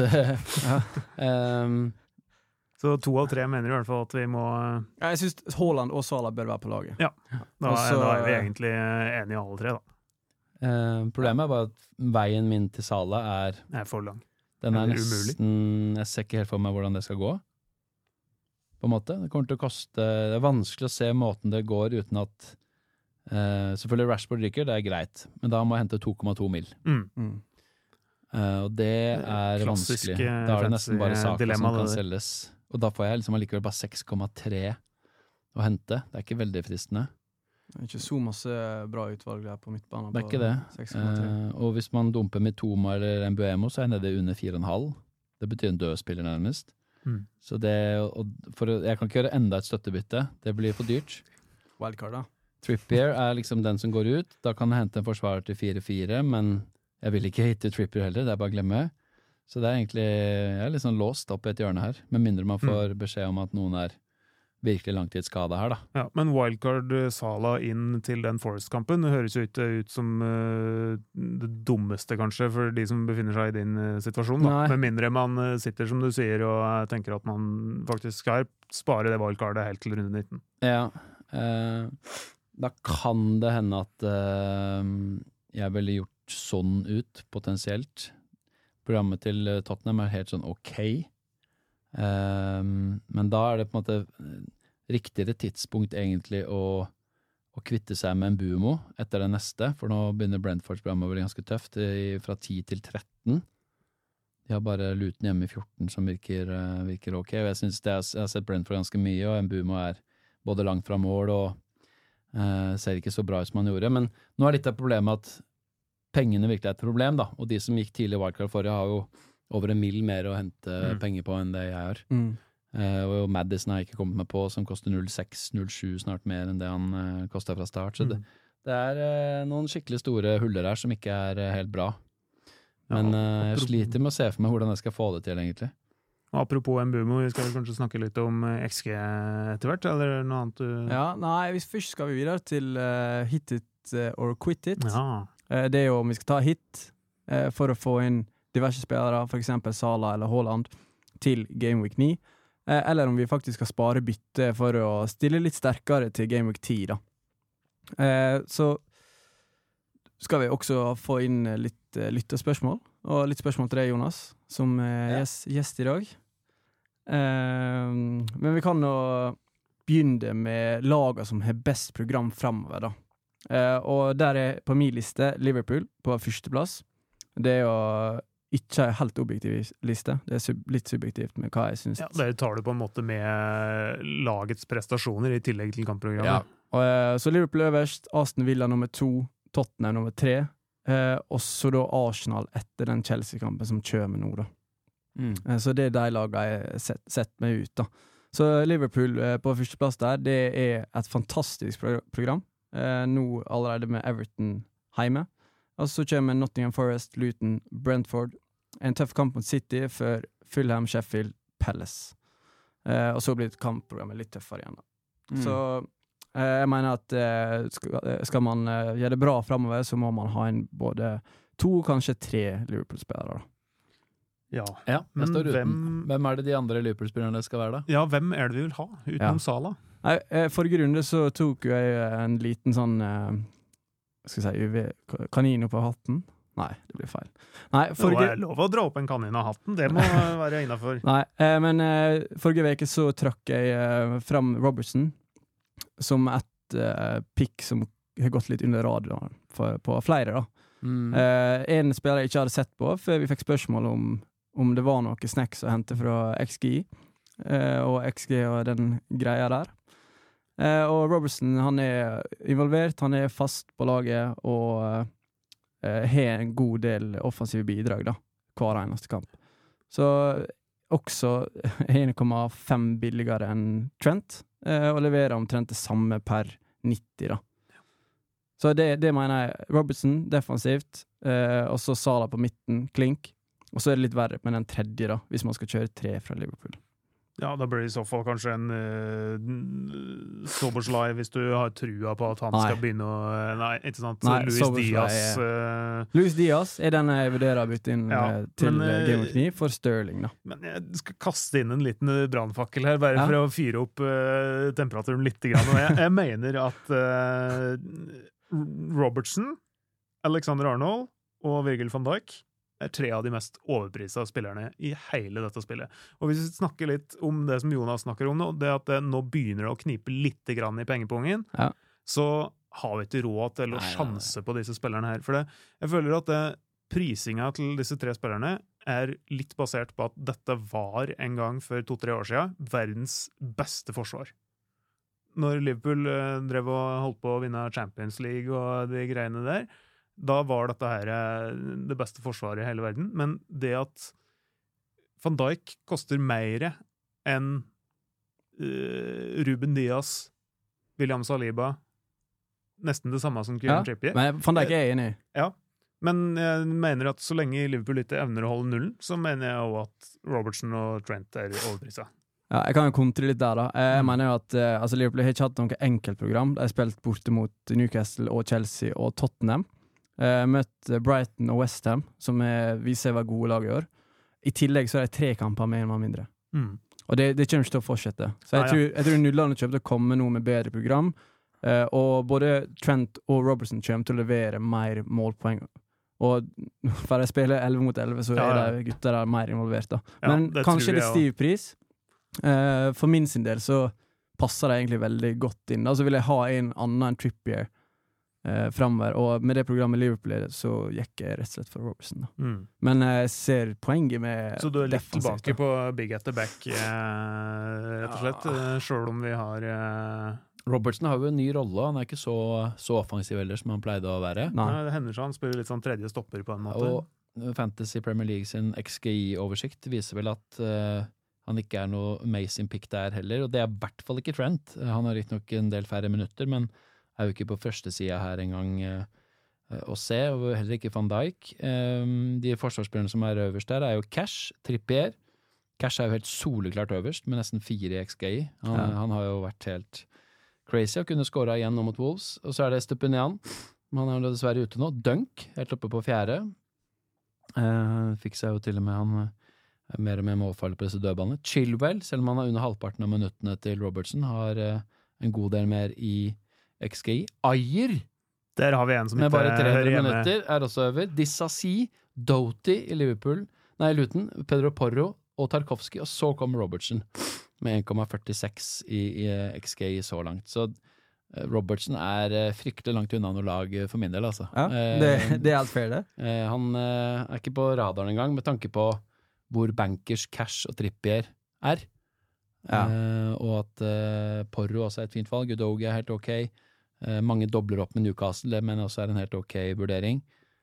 Så 2 av 3 mener i hvert fall at vi må jeg synes Haaland og Salah bør være på laget. Ja, da vi egentlig enige alle 3 da. Problemet bare at veien min til Salah er for lang. Den nesten umulig. Jeg ser ikke helt for meg hvordan det skal gå. På en måte. Det kommer til å koste det vanskelig å se måten det går uten at selvfølgelig Rashford ryker, det greit, men da må jeg hente 2,2 mil. Og det klassisk, vanskelig. Da det nesten bare saker som kan selges. Og da får jeg liksom allikevel bare 6,3 å hente. Det ikke veldig fristende. Det ikke så masse bra utvalg der på midtbanen. Det ikke det. Og hvis man dumper med Toma eller Mbuemo, så det under 4,5. Det betyr en død spiller nærmest. Så jeg kan ikke gjøre enda et støttebytte. Det blir for dyrt. Wildcard da. Trippier den som går ut. Da kan jeg hente en forsvarer til 4-4, men jeg vil ikke hitte Trippier heller, det bare å glemme. Så det egentlig, jeg litt sånn låst opp i et hjørne her, med mindre man får beskjed om at noen virkelig langtidsskade her da. Ja, men wildcard Salah inn til den Forest-kampen, det høres jo ikke ut som det dummeste kanskje for de som befinner seg i din situasjon da. Med mindre man sitter som du sier og tenker at man faktisk skal spare det wildcardet helt til runde 19. Ja, da kan det hende at jeg ville gjort sånn ut potensielt. Programmet til Tottenham helt sånn ok. Men da det på en måte riktigere tidspunkt egentlig å kvitte seg med en Mbuemo etter det neste, for nå begynner Brentfords program å bli ganske tøft fra 10 til 13. De har bare Luton hjemme i 14 som virker ok, og jeg synes jeg har sett Brentford ganske mye, og Mbuemo både langt fra mål og ser ikke så bra ut som han gjorde, men nå litt av problemet at pengene virkelig et problem da, og de som gikk tidlig wildcard forrige har jo over 1 mil mer å hente penger på enn det jeg har. Og Madison har jeg ikke kommet med på, som koster 0,6-0,7 snart mer enn det han kostet fra start. Så det noen skikkelig store huller her som ikke helt bra. Men jeg sliter med å se for meg hvordan jeg skal få det til, egentlig. Apropos Mbuemo, vi skal kanskje snakke litt om XG etter hvert, eller noe annet? Ja, nei, først skal vi videre til hit it or quit it. Ja. Det jo om vi skal ta hit for å få inn diverse spillere, for eksempel Salah eller Haaland, til Game Week 9. Eller om vi faktisk skal spare bytte for å stille litt sterkere til Game Week 10 da. Så skal vi også få inn litt lyttespørsmål, og litt spørsmål til deg, Jonas, som gjest i dag. Men vi kan nå begynne med laget som har best program fremover da. Og der på min liste Liverpool på førsteplass. Det jo ikke en helt objektiv liste. Det litt subjektivt med hva jeg synes. Ja, det tar du på en måte med lagets prestasjoner i tillegg til kampprogrammet. Ja. Så Liverpool øverst, Aston Villa nummer 2, Tottenham nummer 3, og så da Arsenal etter den Chelsea-kampen som kommer nå da. Så det de lagene jeg sett meg ut da. Så Liverpool på førsteplass der, det et fantastisk program. Nå allerede med Everton hjemme. Og så kommer Nottingham Forest, Luton, Brentford. En tøff kamp mot City for Fulham, Sheffield, Palace. Og så blir kampprogrammet litt tøffere igjen da. Så Jeg mener at skal man gjøre det bra fremover, så må man ha inn både 2, kanskje 3 Liverpool-spillere. Ja, men hvem er det de andre Liverpool-spillerne skal være da? Ja, hvem er det vi vil ha, utenom Salah? Nei, forrige runde så tok jo jeg en liten sånn, skal jeg si, kanin på hatten. Nei, det blir feil. Nei, det er lov å dra opp en kanin av hatten, det må være innenfor. Nei, men forrige veke så trakk jeg frem Robertson som et pick som har gått litt under radioen på flere da. En spiller jeg ikke hadde sett på, for vi fikk spørsmål om det var noe snacks å hente fra XG, og XG og den greia der. Og Robertson, han er involvert, han er fast på laget, og har en god del offensive bidrag da, hver eneste kamp. Så også 1,5 billigere enn Trent, og leverer omtrent det samme per 90 da. Så det mener jeg Robertson defensivt, og så Salah på midten, klink, og så er det litt verre med den tredje da, hvis man skal kjøre 3 fra Liverpool. Ja, da blir det i så fall kanskje en Soboslai hvis du har trua på at han skal begynne å... Nei, ikke sant? Luis Diaz er den jeg vurderer å bytte inn til Game of 9 for Sterling da. Men jeg skal kaste inn en liten brandfakkel her, bare for å fyre opp temperaturen litt grann. Og jeg mener at Robertson, Alexander Arnold og Virgil van Dijk er 3 av de mest overprisa spillerne i hele dette spillet. Og hvis vi snakker litt om det som Jonas snakker om nå, det at det nå begynner å knipe litt grann i pengepungen, så har vi ikke råd til å sjanse på disse spillerne her. For jeg føler at prisinga til disse 3 spillerne er litt basert på at dette var en gang for 2-3 år siden verdens beste forsvar. Når Liverpool drev og holdt på å vinne Champions League og de greiene der, da var dette her det beste forsvaret i hele verden, men det at Van Dijk koster mer enn Ruben Diaz, William Saliba, nesten det samme som Kieran Trippier. Men Van Dijk er enig. Ja, men jeg mener at så lenge Liverpool ikke evner å holde nullen, så mener jeg også at Robertson og Trent er overpriset. Ja, jeg kan jo kontre litt der da. Jeg mener jo at Liverpool har ikke hatt noe enkelt program. De har spilt borte mot Newcastle og Chelsea og Tottenham. Møtt Brighton og West Ham, som viser seg var gode lag i år. I tillegg så er det 3 kamper med en mann mindre. Og det kommer ikke til å fortsette. Så jeg tror nullene kommer til å komme noe med bedre program, og både Trent og Robertson kommer til å levere mer målpoeng. Og for jeg spiller 11 mot 11, så er det gutter der mer involvert da. Men kanskje litt stiv pris. For min sin del så passer det egentlig veldig godt inn. Altså vil jeg ha en annen enn Trippier fremover, og med det programmet Liverpool så gikk jeg rett og slett for Robertson da. Men jeg ser poenget med så du er litt tilbake på big at the back rett og slett, selv om vi har Robertson har jo en ny rolle, han er ikke så offensiv ellers som han pleide å være. Nei, det hender så han spiller litt sånn tredje stopper på en måte. Og Fantasy Premier League sin XGI-oversikt viser vel at han ikke er noe amazing pick der heller, og det er i hvert fall ikke Trent. Han har ikke nok en del færre minutter, men er jo ikke på første siden her en gang å se, og heller ikke Van Dijk. De forsvarsspillerne som er øverst der er jo Cash, Trippier. Cash er jo helt soleklart øverst, med nesten 4 i XGI. Han har jo vært helt crazy og kunne skåret igjen nå mot Wolves. Og så er det Stupinian, han er jo dessverre ute nå. Dunk, helt oppe på 4. Fikk seg jo til og med han mer og mer målfarlig på disse dødballene. Chilwell, selv om han er under halvparten av minuttene til Robertson, har en god del mer i XGI. Ayer, der har vi en som med ikke bare 300 hører hjemme. minutter, er også over. Disasi, Doughty i Luton, Pedro Porro og Tarkovsky, og så kommer Robertson med 1,46 i XGI så langt. Så Robertson er fryktelig langt unna noe lag for min del, altså. Ja, det er alt fair det. Han er ikke på radaren engang, med tanke på hvor bankers Cash og Trippier er. Og at Porro også er et fint valg. Udogi er helt ok. Mange dobler opp med Newcastle, men også er en helt ok vurdering.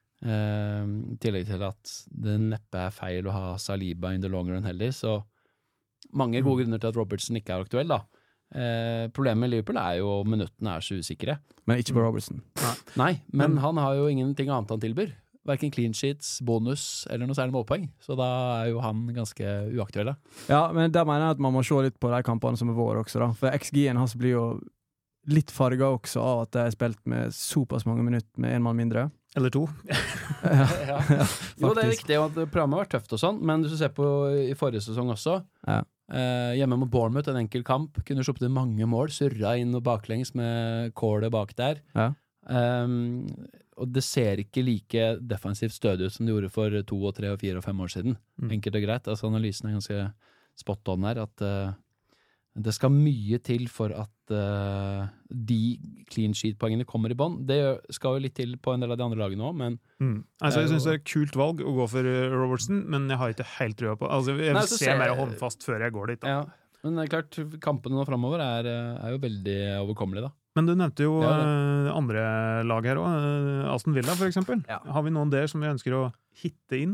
I tillegg til at det neppe er feil å ha Saliba in the long run heller, så mange gode grunner til at Robertson ikke er aktuell da. Problemet med Liverpool er jo minuttene er så usikre. Men ikke på Robertson. Nei, men han har jo ingenting annet han tilbyr. Hverken clean sheets, bonus eller noe særlig målpoeng. Så da er jo han ganske uaktuell. Ja, men der mener jeg at man må se litt på de kampene som er våre også da. For XG-en hans blir jo litt farget også av at jeg har spilt med såpass mange minutter med en mann mindre. Eller 2. Jo, det riktig, at programmet har vært tøft og sånn, men hvis du ser på i forrige sesong også, hjemme mot Bournemouth, en enkel kamp, kunne sluppet inn mange mål, surra inn og baklengs med kålet bak der. Og det ser ikke like defensivt stødig ut som det gjorde for 2, 3, 4 og 5 år siden. Enkelt og greit, altså analysen er ganske spot on her, at det skal mye til for at de clean sheet-poengene kommer i bånd. Det skal jo litt til på en del av de andre lagene også, men altså, jeg synes det er et kult valg å gå for Robertson, men jeg har ikke helt trua på. Altså, jeg vil se mer håndfast før jeg går dit. Da. Ja, men det er klart, kampene nå fremover er jo veldig overkommelige da. Men du nevnte jo andre lag her også, Aston Villa for eksempel. Har vi noen der som vi ønsker å hitte inn?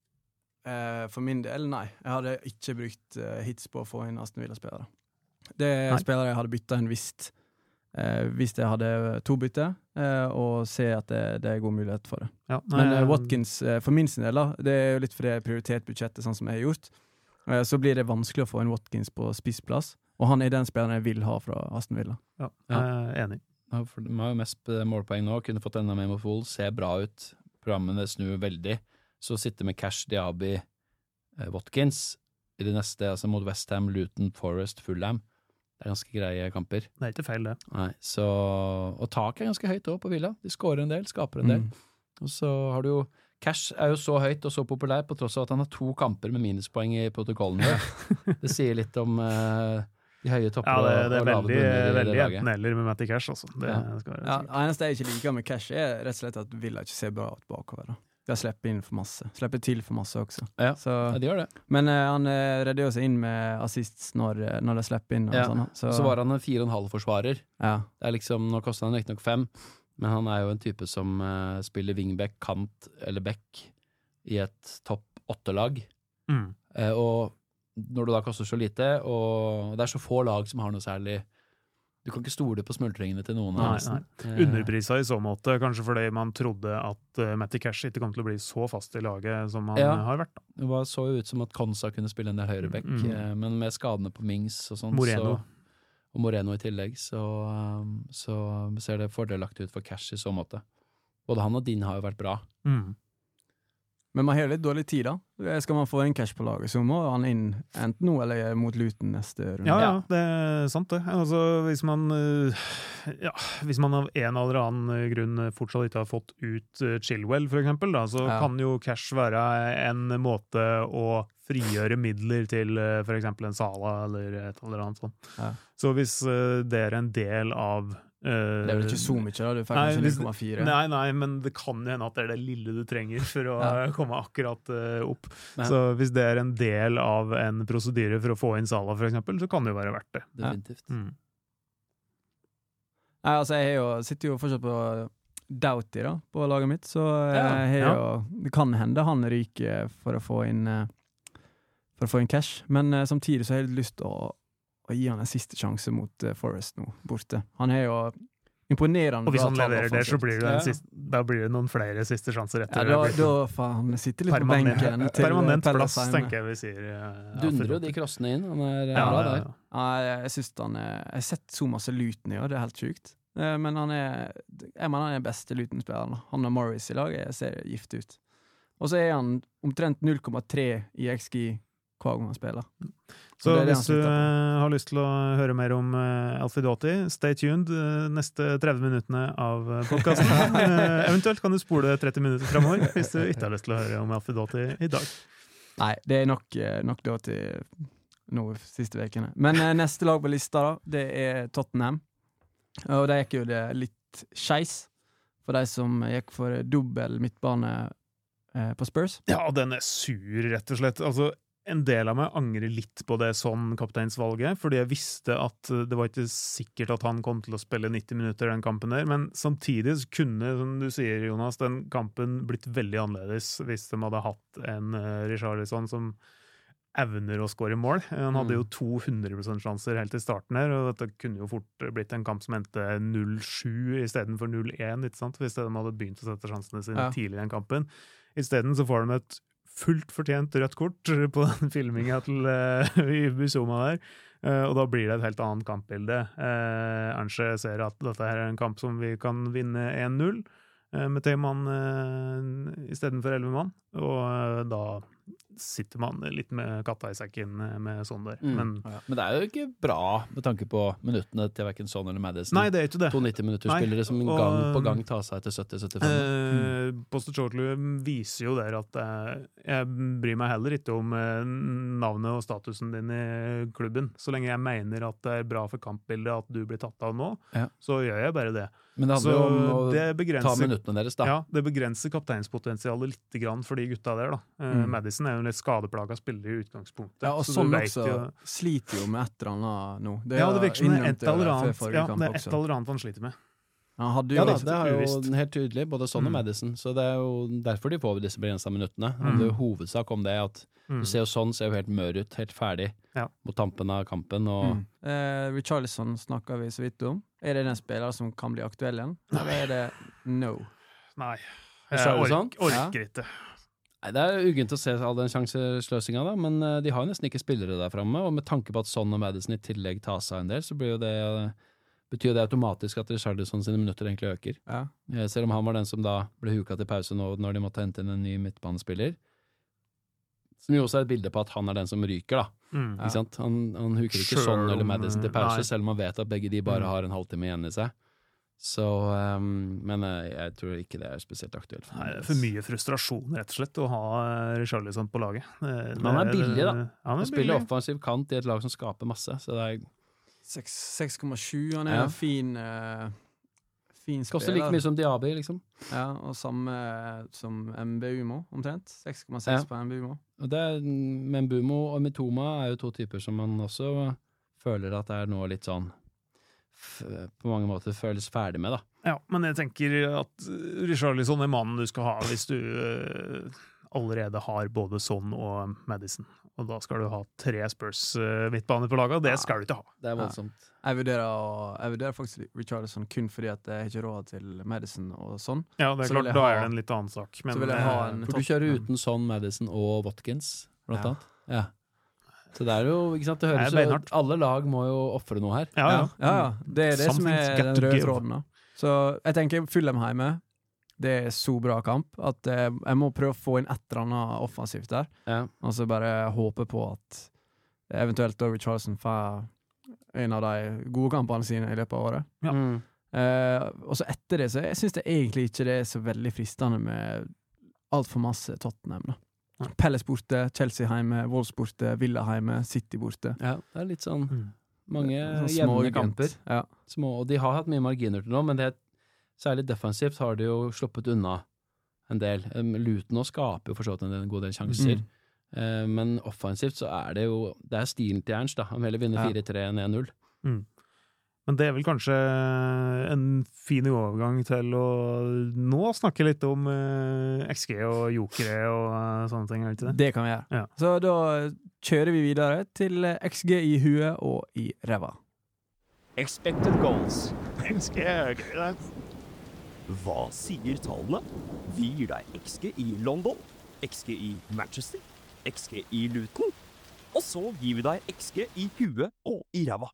For min del, nei. Jeg hadde ikke brukt hits på å få inn Aston Villa-spillere. Det er spillere jeg hadde byttet en hvis jeg hadde 2 bytte, og se at det er god mulighet for det. Men Watkins, for min sin del, det er jo litt for det prioritetsbudsjettet, sånn som jeg har gjort. Så blir det vanskelig å få en Watkins på spissplass, og han er den spilleren jeg vil ha fra Aston Villa. Ja, jeg er enig. De har jo mest målpoeng nå, kunne fått enda mer mot Wolves, ser bra ut, programmene snur veldig. Så sitte med Cash, Diaby, Watkins i det neste, altså mot West Ham, Luton, Forest, Fulham. Det er ganske greie kamper. Det er ikke feil, det. Nei, så, og taket er ganske høyt også på Villa. De skårer en del, skaper en del. Og så har du jo Cash er jo så høyt og så populær på tross av at han har 2 kamper med minuspoeng i protokollen. Det sier litt om de høye topper og lave bunner. Det er veldig enten-eller med Matty Cash, altså. Det skal være eneste jeg ikke liker med Cash er rett og slett at Villa ikke ser bra ut bakover da. De har slipper inn for masse. Slipper til for masse også. Ja, de gjør det. Men han redder jo seg inn med assists når de slipper inn. Og sånn, så var han en 4,5-forsvarer. Det er liksom, nå koster han ikke nok 5, men han er jo en type som spiller wingback, kant eller back i et topp 8-lag. Og når du da koster så lite, og det er så få lag som har noe særlig. Du kan ikke stole på smultringene til noen. Nei. Underpriset i så måte, kanskje fordi man trodde at Matty Cash ikke kom til å bli så fast i laget som han har vært. Det så jo ut som at Konsa kunne spille en del høyreback, men med skadene på Mings og sånt, og Moreno i tillegg, så ser det fordelaktig ut for Cash i så måte. Både han og Din har jo vært bra. Men man har litt dårlig tid da. Skal man få en Cash på laget, så må han inn enten nå eller mot Luton neste runde. Ja, det er sant det. Altså, hvis man av en eller annen grunn fortsatt ikke har fått ut Chilwell for eksempel, da, så kan jo Cash være en måte å frigjøre midler til for eksempel en Sala eller et eller annet sånt. Så hvis det er en del av det er vel ikke så mye da, du får kanskje 0,4. Nei, men det kan jo hende at det er det lille du trenger for å komme akkurat opp. Så hvis det er en del av en prosedyre for å få inn Salah for eksempel, så kan det jo være verdt det. Definitivt. Nei, altså jeg sitter jo fortsatt på Doughty da, på laget mitt, så det kan hende han ryker for å få inn Cash, men samtidig så har jeg lyst til å gi han en siste sjanse mot Forest nå, borte. Han er jo imponerende. Og hvis han leverer det, så blir det da blir det noen flere siste sjanser etter. Da får han sitte litt på benken. Permanent plass, tenker jeg vi sier. Dundrer jo de krossene inn. Han er bra der. Jeg synes jeg har sett så masse Luton i, og det er helt sykt. Men han er beste Luton-spilleren. Han og Morris i lag ser gift ut. Og så er han omtrent 0,3 i XG hver gang han spiller. Så hvis du har lyst til å høre mer om Alfie Doughty, stay tuned neste 30 minuttene av podcasten. Eventuelt kan du spole 30 minutter fremover hvis du ikke har lyst til å høre om Alfie Doughty i dag. Nei, det er nok Doughty nå siste vekene. Men neste lag på lista da, det er Tottenham. Og det gikk jo det litt skeis for de som gikk for dobbel midtbane på Spurs. Ja, den er sur rett og slett. Altså, en del av meg angrer litt på det sånn kapteinsvalget, fordi jeg visste at det var ikke sikkert at han kom til å spille 90 minutter den kampen der, men samtidig så kunne, som du sier Jonas, den kampen blitt veldig annerledes hvis de hadde hatt en Richarlison som evner å skåre mål. Han hadde jo 200% sjanser helt i starten her, og dette kunne jo fort blitt en kamp som endte 0-7 i stedet for 0-1, ikke sant? Hvis de hadde begynt å sette sjansene sine tidlig i den kampen. I stedet så får de et fullt fortjent rødt kort på den filmingen til Bissouma der. Og da blir det et helt annet kampbilde. Arnche ser at dette her er en kamp som vi kan vinne 1-0 med 10 mann i stedet for 11 mann. Og da sitter man litt med katta i sekken med sånn der. Men det er jo ikke bra med tanke på minuttene til hverken Son eller Maddison. Nei, det er ikke det. 2-90-minutter-spillere som gang på gang tar seg til 70-75. Postecoglou viser jo der at jeg bryr meg heller ikke om navnet og statusen din i klubben. Så lenge jeg mener at det er bra for kampbildet at du blir tatt av nå, så gjør jeg bare det. Men det handler jo om å ta minuttene deres, da. Ja, det begrenser kapteinspotensialet litt grann for de gutta der, da. Madison er jo en litt skadeplaga spiller i utgangspunktet. Ja, og så sånn også sliter jo med et eller annet nå. Det virker som det er et eller annet han sliter med. Det er jo helt tydelig, både Son og Madison, så det er jo derfor de får disse begrenset minuttene. Det er jo hovedsak om det at du ser jo Son ser jo helt mør ut, helt ferdig mot tampen av kampen. Richarlison snakker vi så vidt om. Er det den spiller som kan bli aktuell igjen? Eller er det no? Nei, jeg orker ikke. Nei, det er ugent å se all den sjansesløsinga da, men de har jo nesten ikke spillere der fremme, og med tanke på at Son og Madison i tillegg tar seg en del, så blir jo det betyr det automatisk at Richarlison sine minutter egentlig øker. Selv om han var den som da ble huka til pause nå når de måtte hente inn en ny midtbanespiller, som jo også er et bilde på at han er den som ryker da. Ikke sant? Han huker ikke Son eller Madison til pause, selv om man vet at begge de bare har en halvtime igjen i seg. Så, men jeg tror ikke det er spesielt aktuelt for meg. Nei, det er for mye frustrasjon rett og slett å ha Richarlison på laget. Han er billig da. Han spiller offensiv kant i et lag som skaper masse, så det er 6,7, han er en fin spiller. Koster like mye som Diaby, liksom. Ja, og samme som Mbeumo, omtrent. 6,6 på Mbeumo. Og men Mbeumo og Mitoma er jo to typer som man også føler at det er noe litt sånn på mange måter føles ferdig med, da. Ja, men jeg tenker at Richarlison er mannen du skal ha hvis du allerede har både Son og Madison. Og da skal du ha 3 Spurs-midtbaner på laget, og det skal du ikke ha. Det er voldsomt. Jeg vurderer faktisk Richarlison kun fordi at jeg ikke råd til Madison og sånn. Ja, det er klart, da er det en litt annen sak. Men, så vil jeg ha for du kjører uten Son, Madison og Watkins, blant annet. Ja. Så det er jo, ikke sant, det høres jo alle lag må jo offre noe her. Ja. Det er det som er den røde tråden da. Så jeg tenker Fulham hjemme, det er så bra kamp at jeg må prøve å få inn et eller annet offensivt der. Og så bare håpe på at eventuelt da Richarlison får en av de gode kampene sine i løpet av året. Og så etter det, så jeg synes det egentlig ikke det er så veldig fristende med alt for masse Tottenham da. Palace borte, Chelsea hjemme, Wolves borte, Villa hjemme, City borte. Ja, det er litt sånn mange jevne kamper. Små, og de har hatt mye marginer til nå, men det er særlig defensivt har de jo sluppet unna en del. Luton og skaper jo forstått en god del sjanser. Men offensivt så er det jo det er stilen til Ernst da. Han vil vinne 4-3 enn 1-0. Men det er vel kanskje en fin overgang til å nå snakke litt om XG og jokere og sånne ting, er det ikke det? Det kan vi gjøre. Så da kjører vi videre til XG i huet og i ræva. Expected goals. XG er greit. Hva sier tallene? Vi gir deg XG i London, XG i Manchester, XG i Luton, og så gir vi deg XG i huet og i ræva.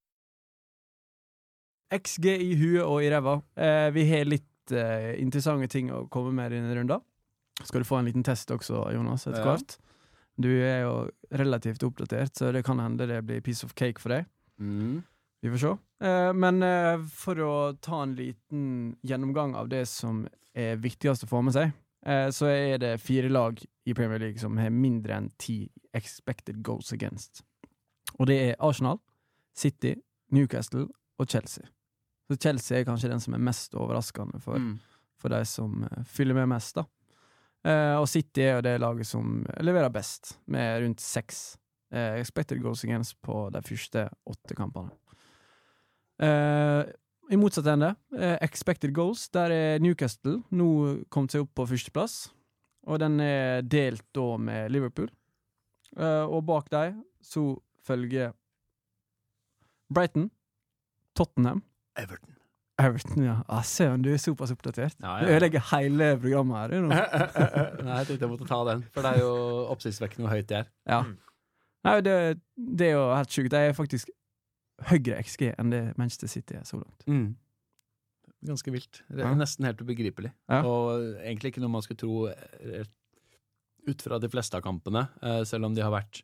XG i huet og i ræva. Vi har litt interessante ting å komme med i denne runden. Skal du få en liten test også, Jonas, etter hvert? Du er jo relativt oppdatert, så det kan hende det blir piece of cake for deg. Vi får se. Men for å ta en liten gjennomgang av det som er viktigst å få med seg, så er det 4 lag i Premier League som har mindre enn 10 expected goals against. Og det er Arsenal, City, Newcastle og Chelsea. Så Chelsea er kanskje den som er mest overraskende for de som fyller med mest da. Og City er jo det laget som leverer best, med rundt 6 expected goals against på de første 8 kampene. I motsatt ende, expected goals, der er Newcastle nå kommet seg opp på førsteplass, og den er delt da med Liverpool. Og bak deg så følger Brighton, Tottenham, Everton, ja. Søren, du såpass oppdatert. Ja. Du ødelegger hele programmet her, nå. Nei, jeg tenkte jeg måtte ta den, for det jo oppsiktsvekkende hvor høyt det Ja. Nei, det jo helt sjukt. Det faktisk høyere XG enn det Manchester City så langt. Ganske vilt. Det nesten helt ubegripelig. Ja. Og egentlig ikke noe man skulle tro ut fra de fleste av kampene, selv om de har vært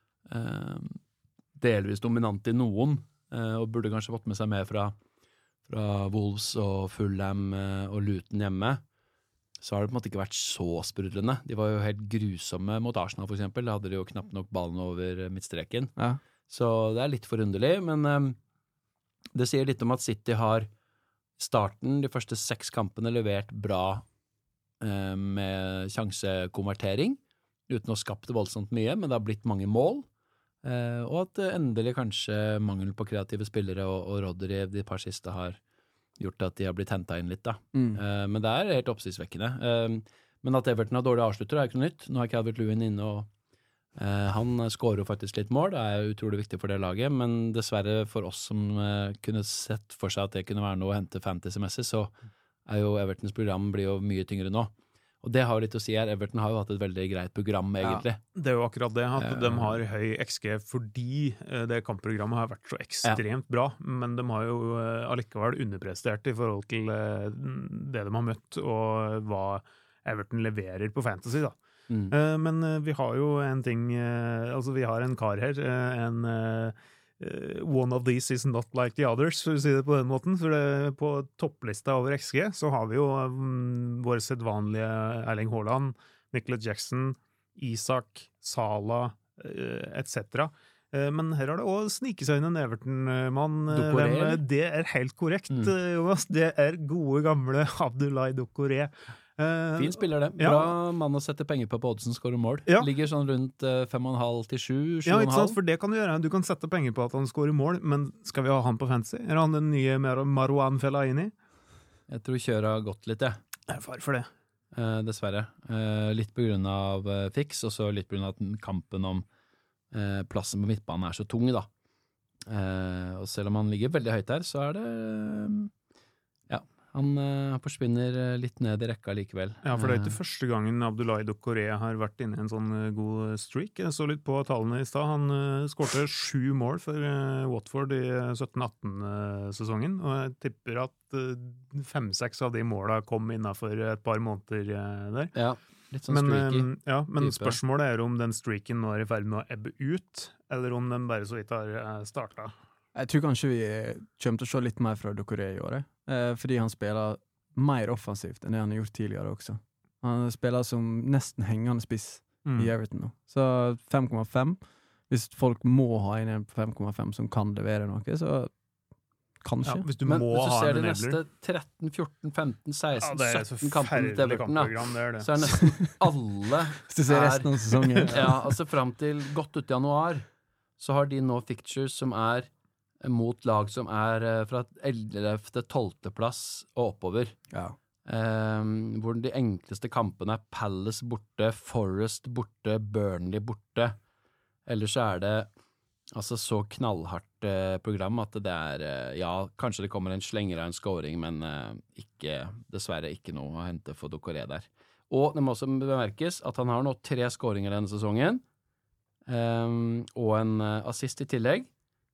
delvis dominante i noen, og burde kanskje fått med seg mer fra Wolves og Fulham og Luton hjemme, så har det på en måte ikke vært så sprudlende. De var jo helt grusomme mot Arsenal, for eksempel. Da hadde de jo knapt nok ballen over midtstreken. Ja. Så det litt forunderlig, men det sier litt om at City har starten, de første 6 kampene, levert bra med sjansekonvertering, uten å ha skapt voldsomt mye, men det har blitt mange mål. Og at endelig kanskje mangel på kreative spillere og Rodri de par siste har gjort at de har blitt hentet inn litt da. Men det helt oppsiktsvekkende. Men at Everton har dårlige avslutter ikke noe nytt. Nå har Calvert-Lewin inne, og han skårer jo faktisk litt mål. Det utrolig viktig for det laget, men dessverre for oss som kunne sett for seg at det kunne være noe å hente fantasy-messig, så jo Evertons program blir jo mye tyngre nå. Og det har jo litt å si her. Everton har jo hatt et veldig greit program, egentlig. Ja, det jo akkurat det, at de har høy XG fordi det kampprogrammet har vært så ekstremt bra, men de har jo allikevel underprestert i forhold til det de har møtt, og hva Everton leverer på fantasy, da. Men vi har jo en ting, altså vi har en kar her, one of these is not like the others, for å si det på den måten, for på topplista over XG så har vi jo våre sedvanlige Erling Haaland, Nicholas Jackson, Isak, Salah, etc. Men her har det også sniket seg inn en Everton-mann. Det helt korrekt, Jonas. Det gode gamle Abdoulaye Doucouré. Fin spiller det. Bra mann å sette penger på oddsen skårer mål. Ligger sånn rundt 5,5 til 7,5. Ja, ikke sant, for det kan du gjøre. Du kan sette penger på at han skårer mål, men skal vi ha han på fantasy? Han den nye Marwan Fellaini? Jeg tror kjøret har gått litt, Far for det. Dessverre. Litt på grunn av fiks, og så litt på grunn av at kampen om plassen på midtbanen så tung, da. Og selv om han ligger veldig høyt der, så det han forsvinner litt ned i rekka likevel. Ja, for det ikke første gangen Abdoulaye Doucouré har vært inne i en sånn god streak. Jeg så litt på tallene i sted. Han skårte 7 mål for Watford i 17-18-sesongen, og jeg tipper at 5-6 av de målene kom innenfor et par måneder der. Ja, litt sånn streaky. Men spørsmålet om den streaken nå i ferd med å ebbe ut, eller om den bare så vidt har startet. Jeg tror kanskje vi kommer til å se litt mer fra Doucouré i året, fordi han spiller mer offensivt enn det han har gjort tidligere også. Han spiller som nesten hengende spiss i Everton nå. Så 5,5. Hvis folk må ha inn en på 5,5 som kan levere noe, så kanskje. Ja, hvis du men må hvis du ha ser en de neste 13, 14, 15, 16, 17 kampene til Everton, så nesten alle hvis du ser resten av sesongen. Altså frem til godt ut i januar, så har de nå fictures som mot lag som fra 11. til 12. plass og oppover. Hvor de enkleste kampene Palace borte, Forest borte, Burnley borte. Ellers så det altså så knallhardt program at det kanskje det kommer en slenger av en scoring, men dessverre ikke noe å hente for Doucouré der. Og det må også bemerkes at han har nå 3 scoringer denne sesongen, og en assist i tillegg.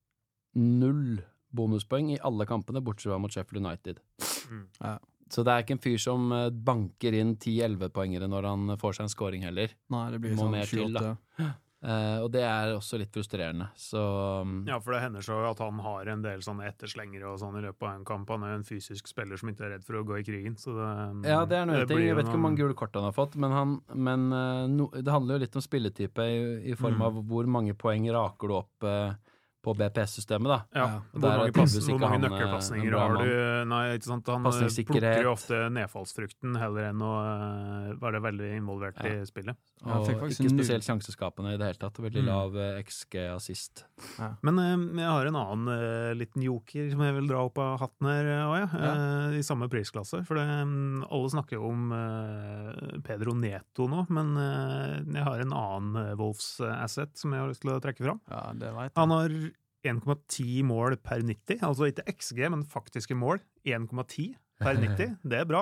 0 bonuspoeng i alle kampene, bortsett fra mot Sheffield United. Så det ikke en fyr som banker inn 10-11 poengere når han får seg en scoring heller. Nei, det blir sånn 7-8. Og det også litt frustrerende. Så, ja, for det hender så at han har en del sånne etterslengere og sånn i løpet av en kamp. Han en fysisk spiller som ikke redd for å gå i krigen. Så det, det noe ting. Jeg vet ikke hvor mange gule kort han har fått, men det handler jo litt om spilletype i form av hvor mange poeng raker du opp på BPS-systemet, da. Hvor mange nøkkelpassninger har du? Nei, ikke sant? Han plukker jo ofte nedfallsfrukten heller enn å være veldig involvert i spillet. Og ikke spesielt sjanseskapende i det hele tatt. Veldig lav XG-assist. Men jeg har en annen liten joker som jeg vil dra opp av hatten her også, i samme prisklasse. For alle snakker jo om Pedro Neto nå, men jeg har en annen Wolves-asset som jeg har lyst til å trekke fram. Ja, det vet jeg. Han har 1,10 mål per 90, altså ikke XG, men faktiske mål. 1,10 per 90, det bra.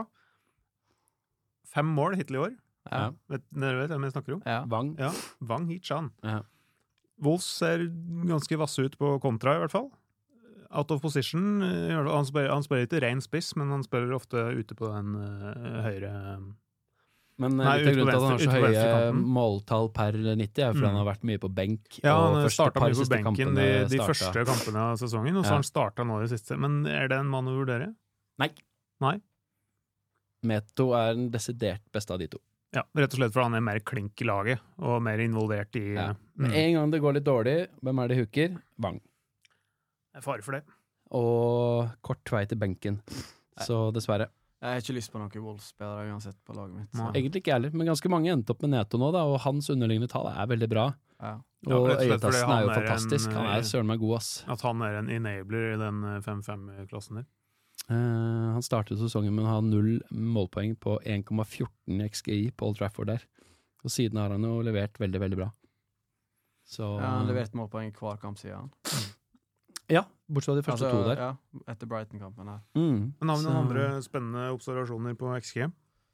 5 mål hittil i år. Ja. Dere vet hvem jeg snakker om? Ja. Wang. Ja, Wang Hee-chan. Ja. Wolves ser ganske vasse ut på kontra i hvert fall. Out of position, han spiller ikke ren spiss, men han spiller ofte ute på den høyre... Men litt av grunnen til at han har så høye måltall per 90 er fordi han har vært mye på benk. Ja, og han startet mye på benken de startet. første kampene av sesongen, og så har han startet nå de siste. Men er det en mann å vurdere? Nei. Nei? Meto er den desidert beste av de to. Ja, rett og slett fordi han er mer klink i laget, og mer involvert i... Ja. Men en gang det går litt dårlig, hvem er det huker? Wang. Det er fare for det. Og kort vei til benken. Så dessverre. Jeg har ikke lyst på noen Wolves-spillere uansett på laget mitt. Så. Egentlig ikke heller, men ganske mange endte opp med Neto nå, da, og hans underliggende tall er veldig bra. Ja. Og Ja, øyetasten er jo fantastisk. Han er søren meg god, ass. At han er en enabler i den 5-5-klassen der. Han startet sesongen med å ha 0 målpoeng på 1,14 XGI på Old Trafford der. Og siden har han jo levert veldig, veldig bra. Så, Ja, han har levert målpoeng hver kamp, sier han. Ja, bortsett fra de første to der. Ja, etter Brighton-kampen her. Men har vi noen andre spennende observasjoner på XG?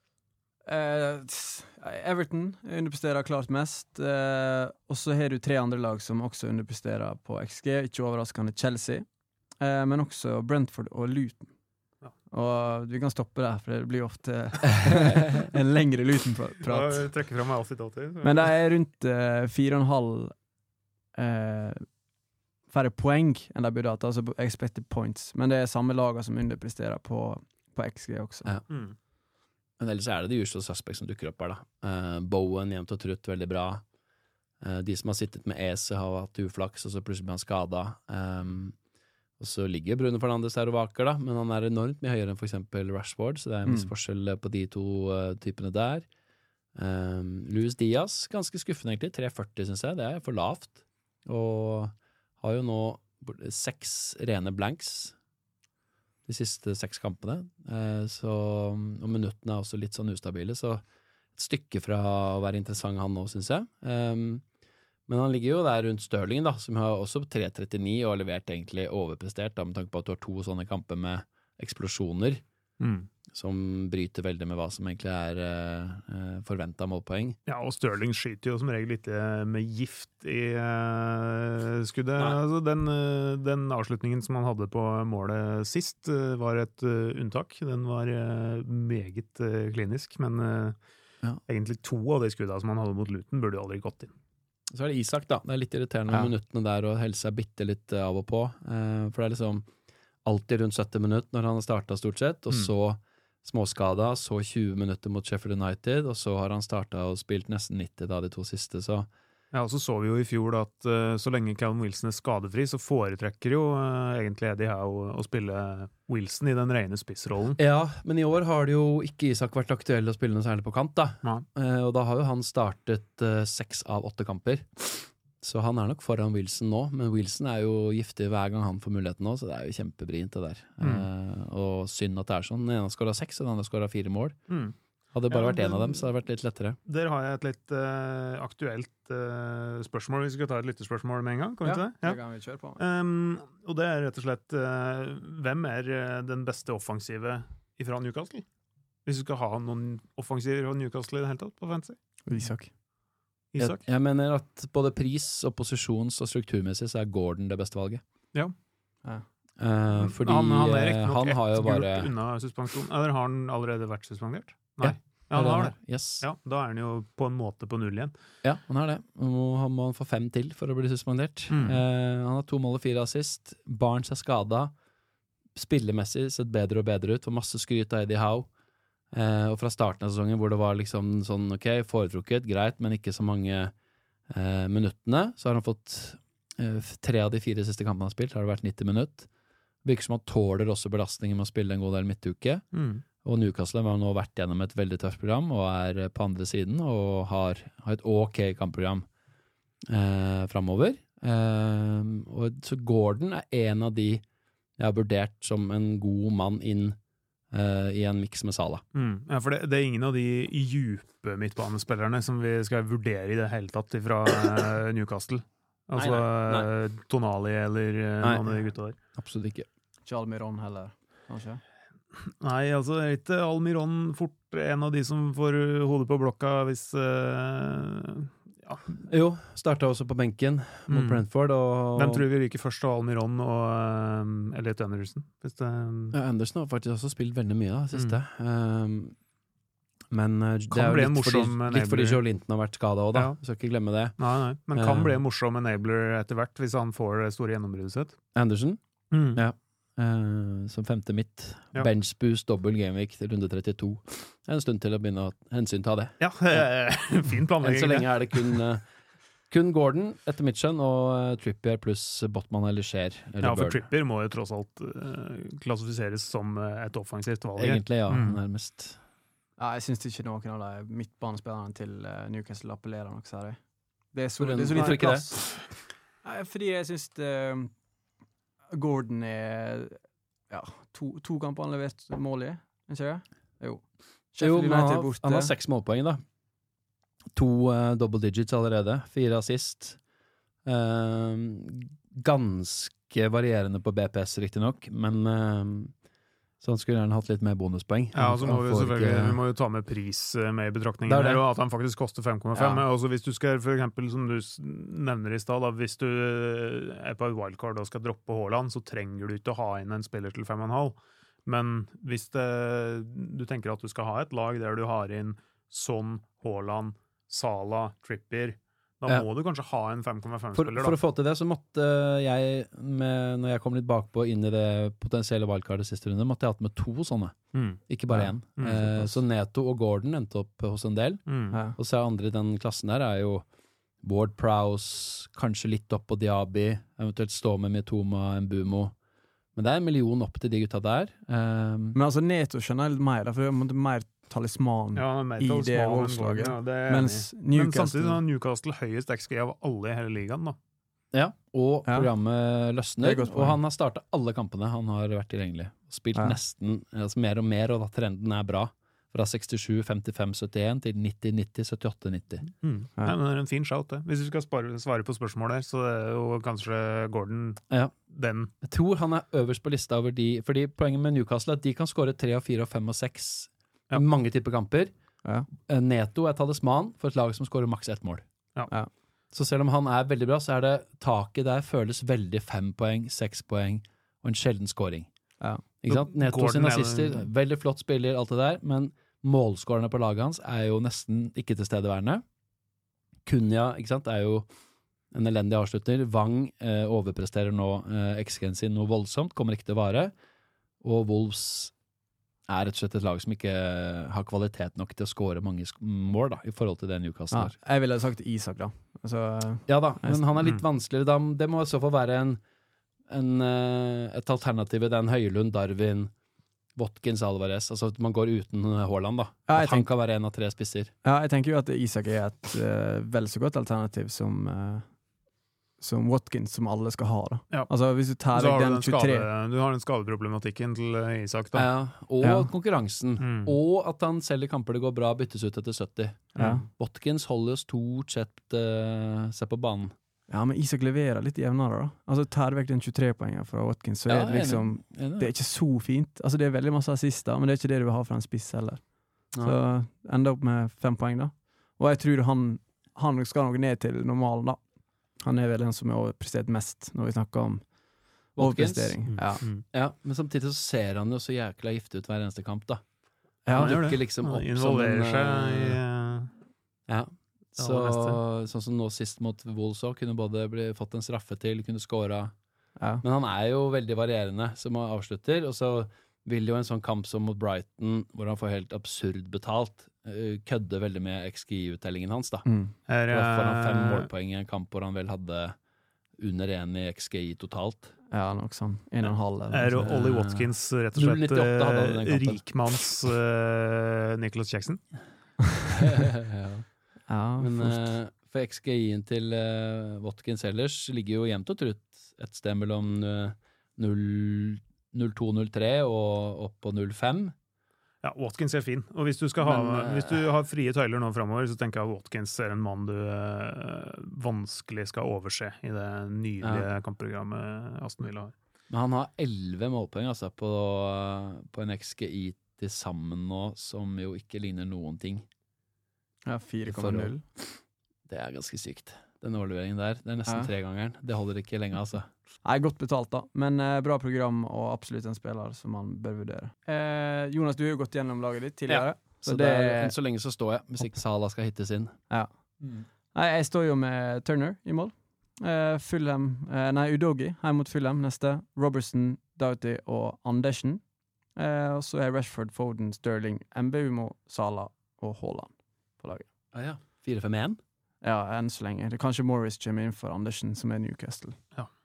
Everton underpresterer klart mest. Og så har du 3 andre lag som også underpresterer på XG. Ikke overraskende Chelsea. Men også Brentford og Luton. Ja. Og vi kan stoppe der, for det blir ofte en lengre Luton-prat. Trekker fra meg alltid. Men det er rundt 4,5 færre poeng enn de burde hatt, altså expected points. Men det er samme lager som underpresterer på XG også. Ja. Men ellers er det de usual suspects som dukker opp her, da. Bowen, jevnt og trutt, veldig bra. De som har sittet med Ese har hatt uflaks, og så plutselig blir han skadet. Og så ligger Bruno Fernandes her og vaker, da, men han er enormt mye høyere enn for eksempel Rashford, så det er en viss forskjell på de to typene der. Luis Diaz, ganske skuffende egentlig, 3,40 synes jeg, det er for lavt. Og har jo nå 6 rene blanks de siste 6 kampene, og minuttene er også litt sånn ustabile, så et stykke fra å være interessant han nå, synes jeg. Men han ligger jo der rundt Sterling, da, som har også 3,39 og har levert egentlig overprestert, da, med tanke på at du har 2 sånne kamper med eksplosjoner, som bryter veldig med hva som egentlig er forventet målpoeng. Ja, og Sterling skyter jo som regel ikke med gift i skuddet. Altså, den avslutningen som han hadde på målet sist var et unntak. Den var meget klinisk, men egentlig 2 av de skuddene som han hadde mot Luton burde jo aldri gått inn. Så er det Isak, da. Det er litt irriterende med minuttene der og helse er bitte litt av og på. For det er liksom alltid rundt 70 minutter når han har startet stort sett, og så småskada, så 20 minutter mot Sheffield United, og så har han startet og spilt nesten 90 da, de 2 siste, så... Ja, og så vi jo i fjor at så lenge Callum Wilson er skadefri, så foretrekker jo egentlig Eddie Howe å spille Wilson i den rene spissrollen. Ja, men i år har det jo ikke Isak vært aktuell å spille noe særlig på kant, da. Og da har jo han startet 6 av 8 kamper. Så han er nok foran Wilson nå, men Wilson er jo giftig hver gang han får muligheten nå, så det er jo kjempebrint det der. Og synd at det er sånn. Den ene skåret 6, og den andre skåret 4 mål. Hadde det bare vært en av dem, så hadde det vært litt lettere. Der har jeg et litt aktuelt spørsmål, hvis vi skal ta et lyttespørsmål med en gang, kan vi ikke det? Det kan vi kjøre på. Og det er rett og slett, hvem er den beste offensive fra Newcastle? Hvis du skal ha noen offensiver fra Newcastle i det hele tatt på fantasy? Isak. Jeg mener at både pris og posisjons- og strukturmessig så er Gordon det beste valget. Ja. Fordi han har jo bare unna suspensjon. Eller har han allerede vært suspendert? Nei. Ja, han har det. Yes. Ja, da er han jo på en måte på 0 igjen. Ja, han har det. Han må få 5 til for å bli suspendert. Han har 2 mål og 4 assist. Barnes er skadet. Spillemessig sett bedre og bedre ut. Og masse skryt av Eddie Howe. Og fra starten av sesongen hvor det var liksom sånn, ok, foretrukket, greit, men ikke så mange minuttene, så har han fått 3 av de 4 siste kampene han har spilt, har det vært 90 minutter. Virker som han tåler også belastningen med å spille en god del midtuke. Og Newcastle har nå vært gjennom et veldig tøft program og er på andre siden og har et ok kampprogram fremover. Og så Gordon er en av de jeg har vurdert som en god mann inn i en mix med Salah. Ja, for det er ingen av de djupe midtbanespillerne som vi skal vurdere i det hele tatt fra Newcastle. Altså Nei. Tonali eller noen av de gutta der. Absolutt ikke. Ikke Almiron heller, kanskje? Nei, altså er ikke Almiron fort en av de som får hodet på blokka hvis Jo, startet også på benken mot Brentford. Hvem tror vi ryker først av Almiron og Elliot Anderson? Anderson har faktisk også spilt veldig mye da, siste. Men det kan er bli jo litt fordi Joe Linton har vært skadet også da. Vi skal ikke glemme det. Nei, men kan bli en morsom enabler etter hvert hvis han får det store gjennombruddet sitt. Anderson? Ja. Som femte midt. Benchboost, dobbel gameweek til runde 32. En stund til å begynne å hensynta det. Ja, fin planlegging. Så lenge er det kun Gordon etter mitt skjønn og Trippier pluss Botman eller Scheer. Ja, for Trippier må jo tross alt klassifiseres som et offensivt valg. Egentlig, ja, nærmest. Ja, jeg synes ikke noen av de midtbanespillerne til Newcastle appellerer nok særlig. Det er så lite plass. Nei, fordi jeg synes Gordon er to kamper han levert mål i, ikke det? Jo. Men han har 6 målpoeng da. 2 double digits allerede, 4 assist. Ganske varierende på BPS riktig nok, men så han skulle gjerne hatt litt mer bonuspoeng. Ja, så må vi må jo ta med pris med i betraktningen der, og at han faktisk koster 5,5. Også hvis du skal, for eksempel, som du nevner i sted, hvis du er på et wildcard og skal droppe Haaland, så trenger du ikke å ha inn en spiller til 5,5. Men hvis du tenker at du skal ha et lag der du har inn Son, Haaland, Salah, Trippier, da må du kanskje ha en 5,5-spiller. For å få til det, så måtte jeg, når jeg kom litt bakpå inn i det potensielle wildcardet siste runde, måtte jeg hatt med 2 sånne. Ikke bare 1. Så Neto og Gordon endte opp hos en del. Og så andre i den klassen der er jo Ward-Prowse, kanskje litt opp på Diaby, eventuelt stå med Mitoma, Mbumo. Men det er 1 million opp til de gutta der. Men altså Neto skjønner jeg litt mer, for det er mer talisman i det Wolves-laget. Mens men samtidig har Newcastle høyest XG av alle i hele ligaen da. Ja, og programmet løsner, og han har startet alle kampene han har vært tilgjengelig. Spilt nesten mer og mer, og da trenden er bra. Fra 67, 55, 71 til 90, 90, 78, 90. Nei, men det er en fin shout det. Hvis du skal svare på spørsmål her, så er jo kanskje Gordon den. Jeg tror han er øverst på lista over de, fordi poenget med Newcastle er at de kan skåre 3, 4, 5 og 6 mange typer kamper. Neto er talisman for et lag som skårer maks 1 mål. Så selv om han er veldig bra, så er det taket der føles veldig 5 poeng, 6 poeng og en sjelden skåring. Ikke sant? Neto sin assister, veldig flott spiller, alt det der, men målskårerne på laget hans er jo nesten ikke tilstedeværende. Kunja, ikke sant, er jo en elendig avslutter. Wang overpresterer nå XG-en sin noe voldsomt, kommer ikke til å vare. Og Wolves er rett og slett et lag som ikke har kvalitet nok til å skåre mange mål da, i forhold til det Newcastle har. Jeg ville sagt Isak da. Altså, ja da, men han er litt vanskeligere da. Det må i så fall være et alternativ i den Høylund, Darwin, Watkins, Alvarez, altså at man går uten Haaland da. At han kan være en av 3 spisser. Ja, jeg tenker jo at Isak er et vel så godt alternativ som Watkins, som alle skal ha da. Altså hvis du tar den 23... Du har den skadeproblematikken til Isak da. Og konkurransen. Og at han selv i kamper det går bra, byttes ut etter 70. Watkins holder jo stort sett seg på banen. Ja, men Isak leverer litt jevnere da. Altså tar vekk den 23-poengen fra Watkins, så er det liksom, det er ikke så fint. Altså det er veldig masse assister, men det er ikke det du vil ha fra en spiss heller. Så enda opp med 5 poeng da. Og jeg tror han skal nok ned til normalen da. Han er vel den som er overprestert mest når vi snakker om overprestering. Ja, men samtidig så ser han jo så jækla giftig ut hver eneste kamp da. Han dukker liksom opp involverer seg i... sånn som nå sist mot Wolves også, kunne både fått en straffe til, kunne skåre. Men han er jo veldig varierende som han avslutter, og så vil jo en sånn kamp som mot Brighton, hvor han får helt absurd betalt, kødde veldig med XG-uttellingen hans da. Får han 5 målpoeng i en kamp hvor han vel hadde under 1 i XGI totalt. Ja, nok sånn. 1,5. Er Ollie Watkins rett og slett rikmanns Nicholas Jackson? Men for XGI-en til Watkins ellers ligger jo jevnt og trutt et sted mellom 0,2-0,3 og opp på 0,5. Ja, Watkins er fin. Og hvis du har frie tøyler nå fremover, så tenker jeg at Watkins er en mann du vanskelig skal overse i det nydelige kampprogrammet Aston Villa har. Men han har 11 målpoeng altså, på en XGI til sammen nå, som jo ikke ligner noen ting. Ja, 4,0. Det er ganske sykt. Den overleveringen der, det er nesten 3-gangeren. Det holder ikke lenge, altså. Nei, godt betalt da, men bra program og absolutt en spiller som man bør vurdere. Jonas, du har jo gått gjennom laget ditt tidligere. Ja, så enn så lenge så står jeg, hvis ikke Salah skal hittes inn. Ja. Nei, jeg står jo med Turner i mål. Udogi her mot Fulham neste. Robertson, Doughty og Andersen. Og så er Rashford, Foden, Sterling, Mbeumo, Salah og Haaland på laget. Ja. 4-5-1? Ja, enn så lenge. Det er kanskje Morris kommer inn for Andersen, som er Newcastle.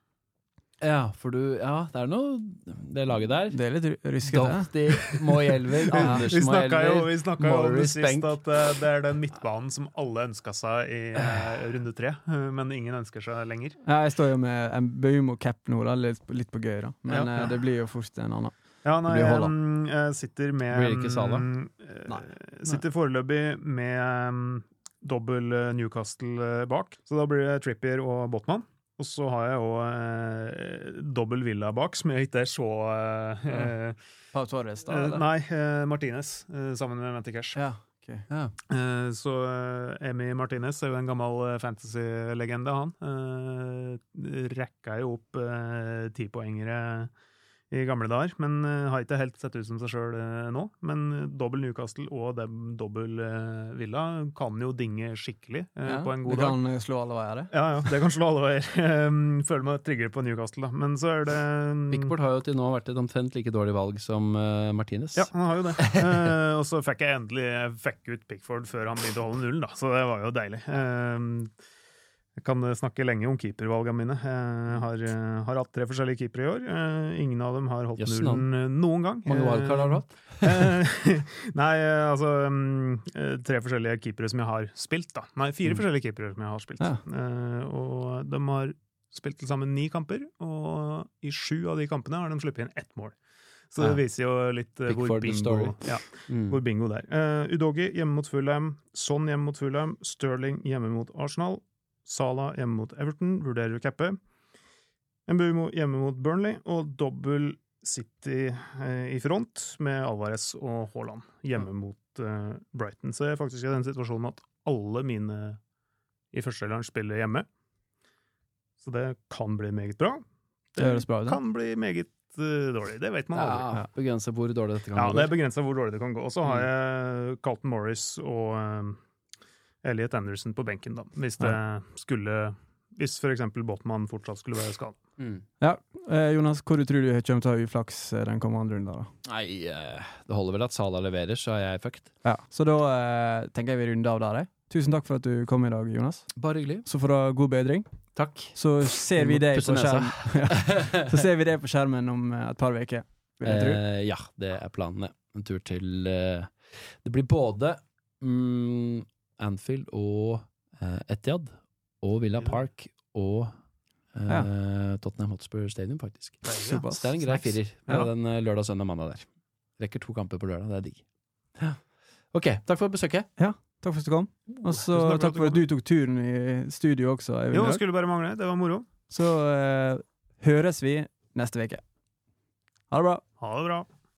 Ja, for det er noe det laget der. Det er litt ryskete. Doherty, Moyelver, Andersen, Vi snakket jo om det sist at det er den midtbanen som alle ønsket seg i runde 3, men ingen ønsker seg lenger. Ja, jeg står jo med en Mbeumo cap nå, da, litt på gøy da. Men det blir jo fort en annen. Ja, nei, jeg sitter med Blir ikke Salah? Sitter foreløpig med dobbel Newcastle bak, så da blir det Trippier og Botman. Og så har jeg jo dobbel Villa bak, som jeg ikke er så Pau Torres da? Nei, Martinez, sammen med Matty Cash. Ja, okay. Så Emi Martinez er jo en gammel fantasy-legende, han. Rekka jo opp 10-poengere i gamle dager, men har ikke helt sett ut som seg selv nå. Men dobbel Newcastle og dobbel Villa kan jo dinge skikkelig på en god dag. Det kan slå alle veier, det? Ja, det kan slå alle veier. Føler meg tryggere på Newcastle, da. Men så er det... Pickford har jo til nå vært et omtrent like dårlig valg som Martinez. Ja, han har jo det. Og så fikk jeg endelig ut Pickford før han begynte å holde nullen, da. Så det var jo deilig. Jeg kan snakke lenge om keepervalgene mine. Jeg har hatt 3 forskjellige keepere i år. Ingen av dem har holdt nullen noen gang. Mange wildcard har du hatt? Nei, altså 3 forskjellige keepere som jeg har spilt, da. Nei, 4 forskjellige keepere som jeg har spilt. Og de har spilt til sammen 9 kamper, og i 7 av de kampene har de sluppet inn 1 mål. Så det viser jo litt hvor bingo det er. Udogi hjemme mot Fulham, Son hjemme mot Fulham, Sterling hjemme mot Arsenal, Salah hjemme mot Everton, vurderer å cappe. Mbeumo hjemme mot Burnley, og dobbel City i front med Alvarez og Haaland hjemme mot Brighton. Så jeg er faktisk i den situasjonen at alle mine i førstedeleren spiller hjemme. Så det kan bli meget bra. Det høres bra ut. Kan bli meget dårlig, det vet man aldri. Begrenset hvor dårlig dette kan gå. Ja, det er begrenset hvor dårlig det kan gå. Og så har jeg Carlton Morris og Elliot Anderson på benken, da. Hvis for eksempel Botman fortsatt skulle være skadet. Ja, Jonas, hvor tror du kommer til å ha uflaks den kommende runden da? Nei, det holder vel at Salah leverer, så er jeg fucked. Ja, så da tenker jeg vi runder av der. Tusen takk for at du kom i dag, Jonas. Bare hyggelig. Så får du ha god bedring. Takk. Så ser vi deg på skjermen. Så ser vi deg på skjermen om et par veker. Ja, det er planene. En tur til det blir både Anfield og Etihad og Villa Park og Tottenham Hotspur Stadium, faktisk. Så det er en grei firer på den lørdag, søndag, mandag der. Rekker 2 kamper på lørdag, det er digg. Ok, takk for besøket. Ja, takk for at du kom. Og så takk for at du tok turen i studio også. Jo, skulle bare mangle. Det var moro. Så høres vi neste veke. Ha det bra. Ha det bra.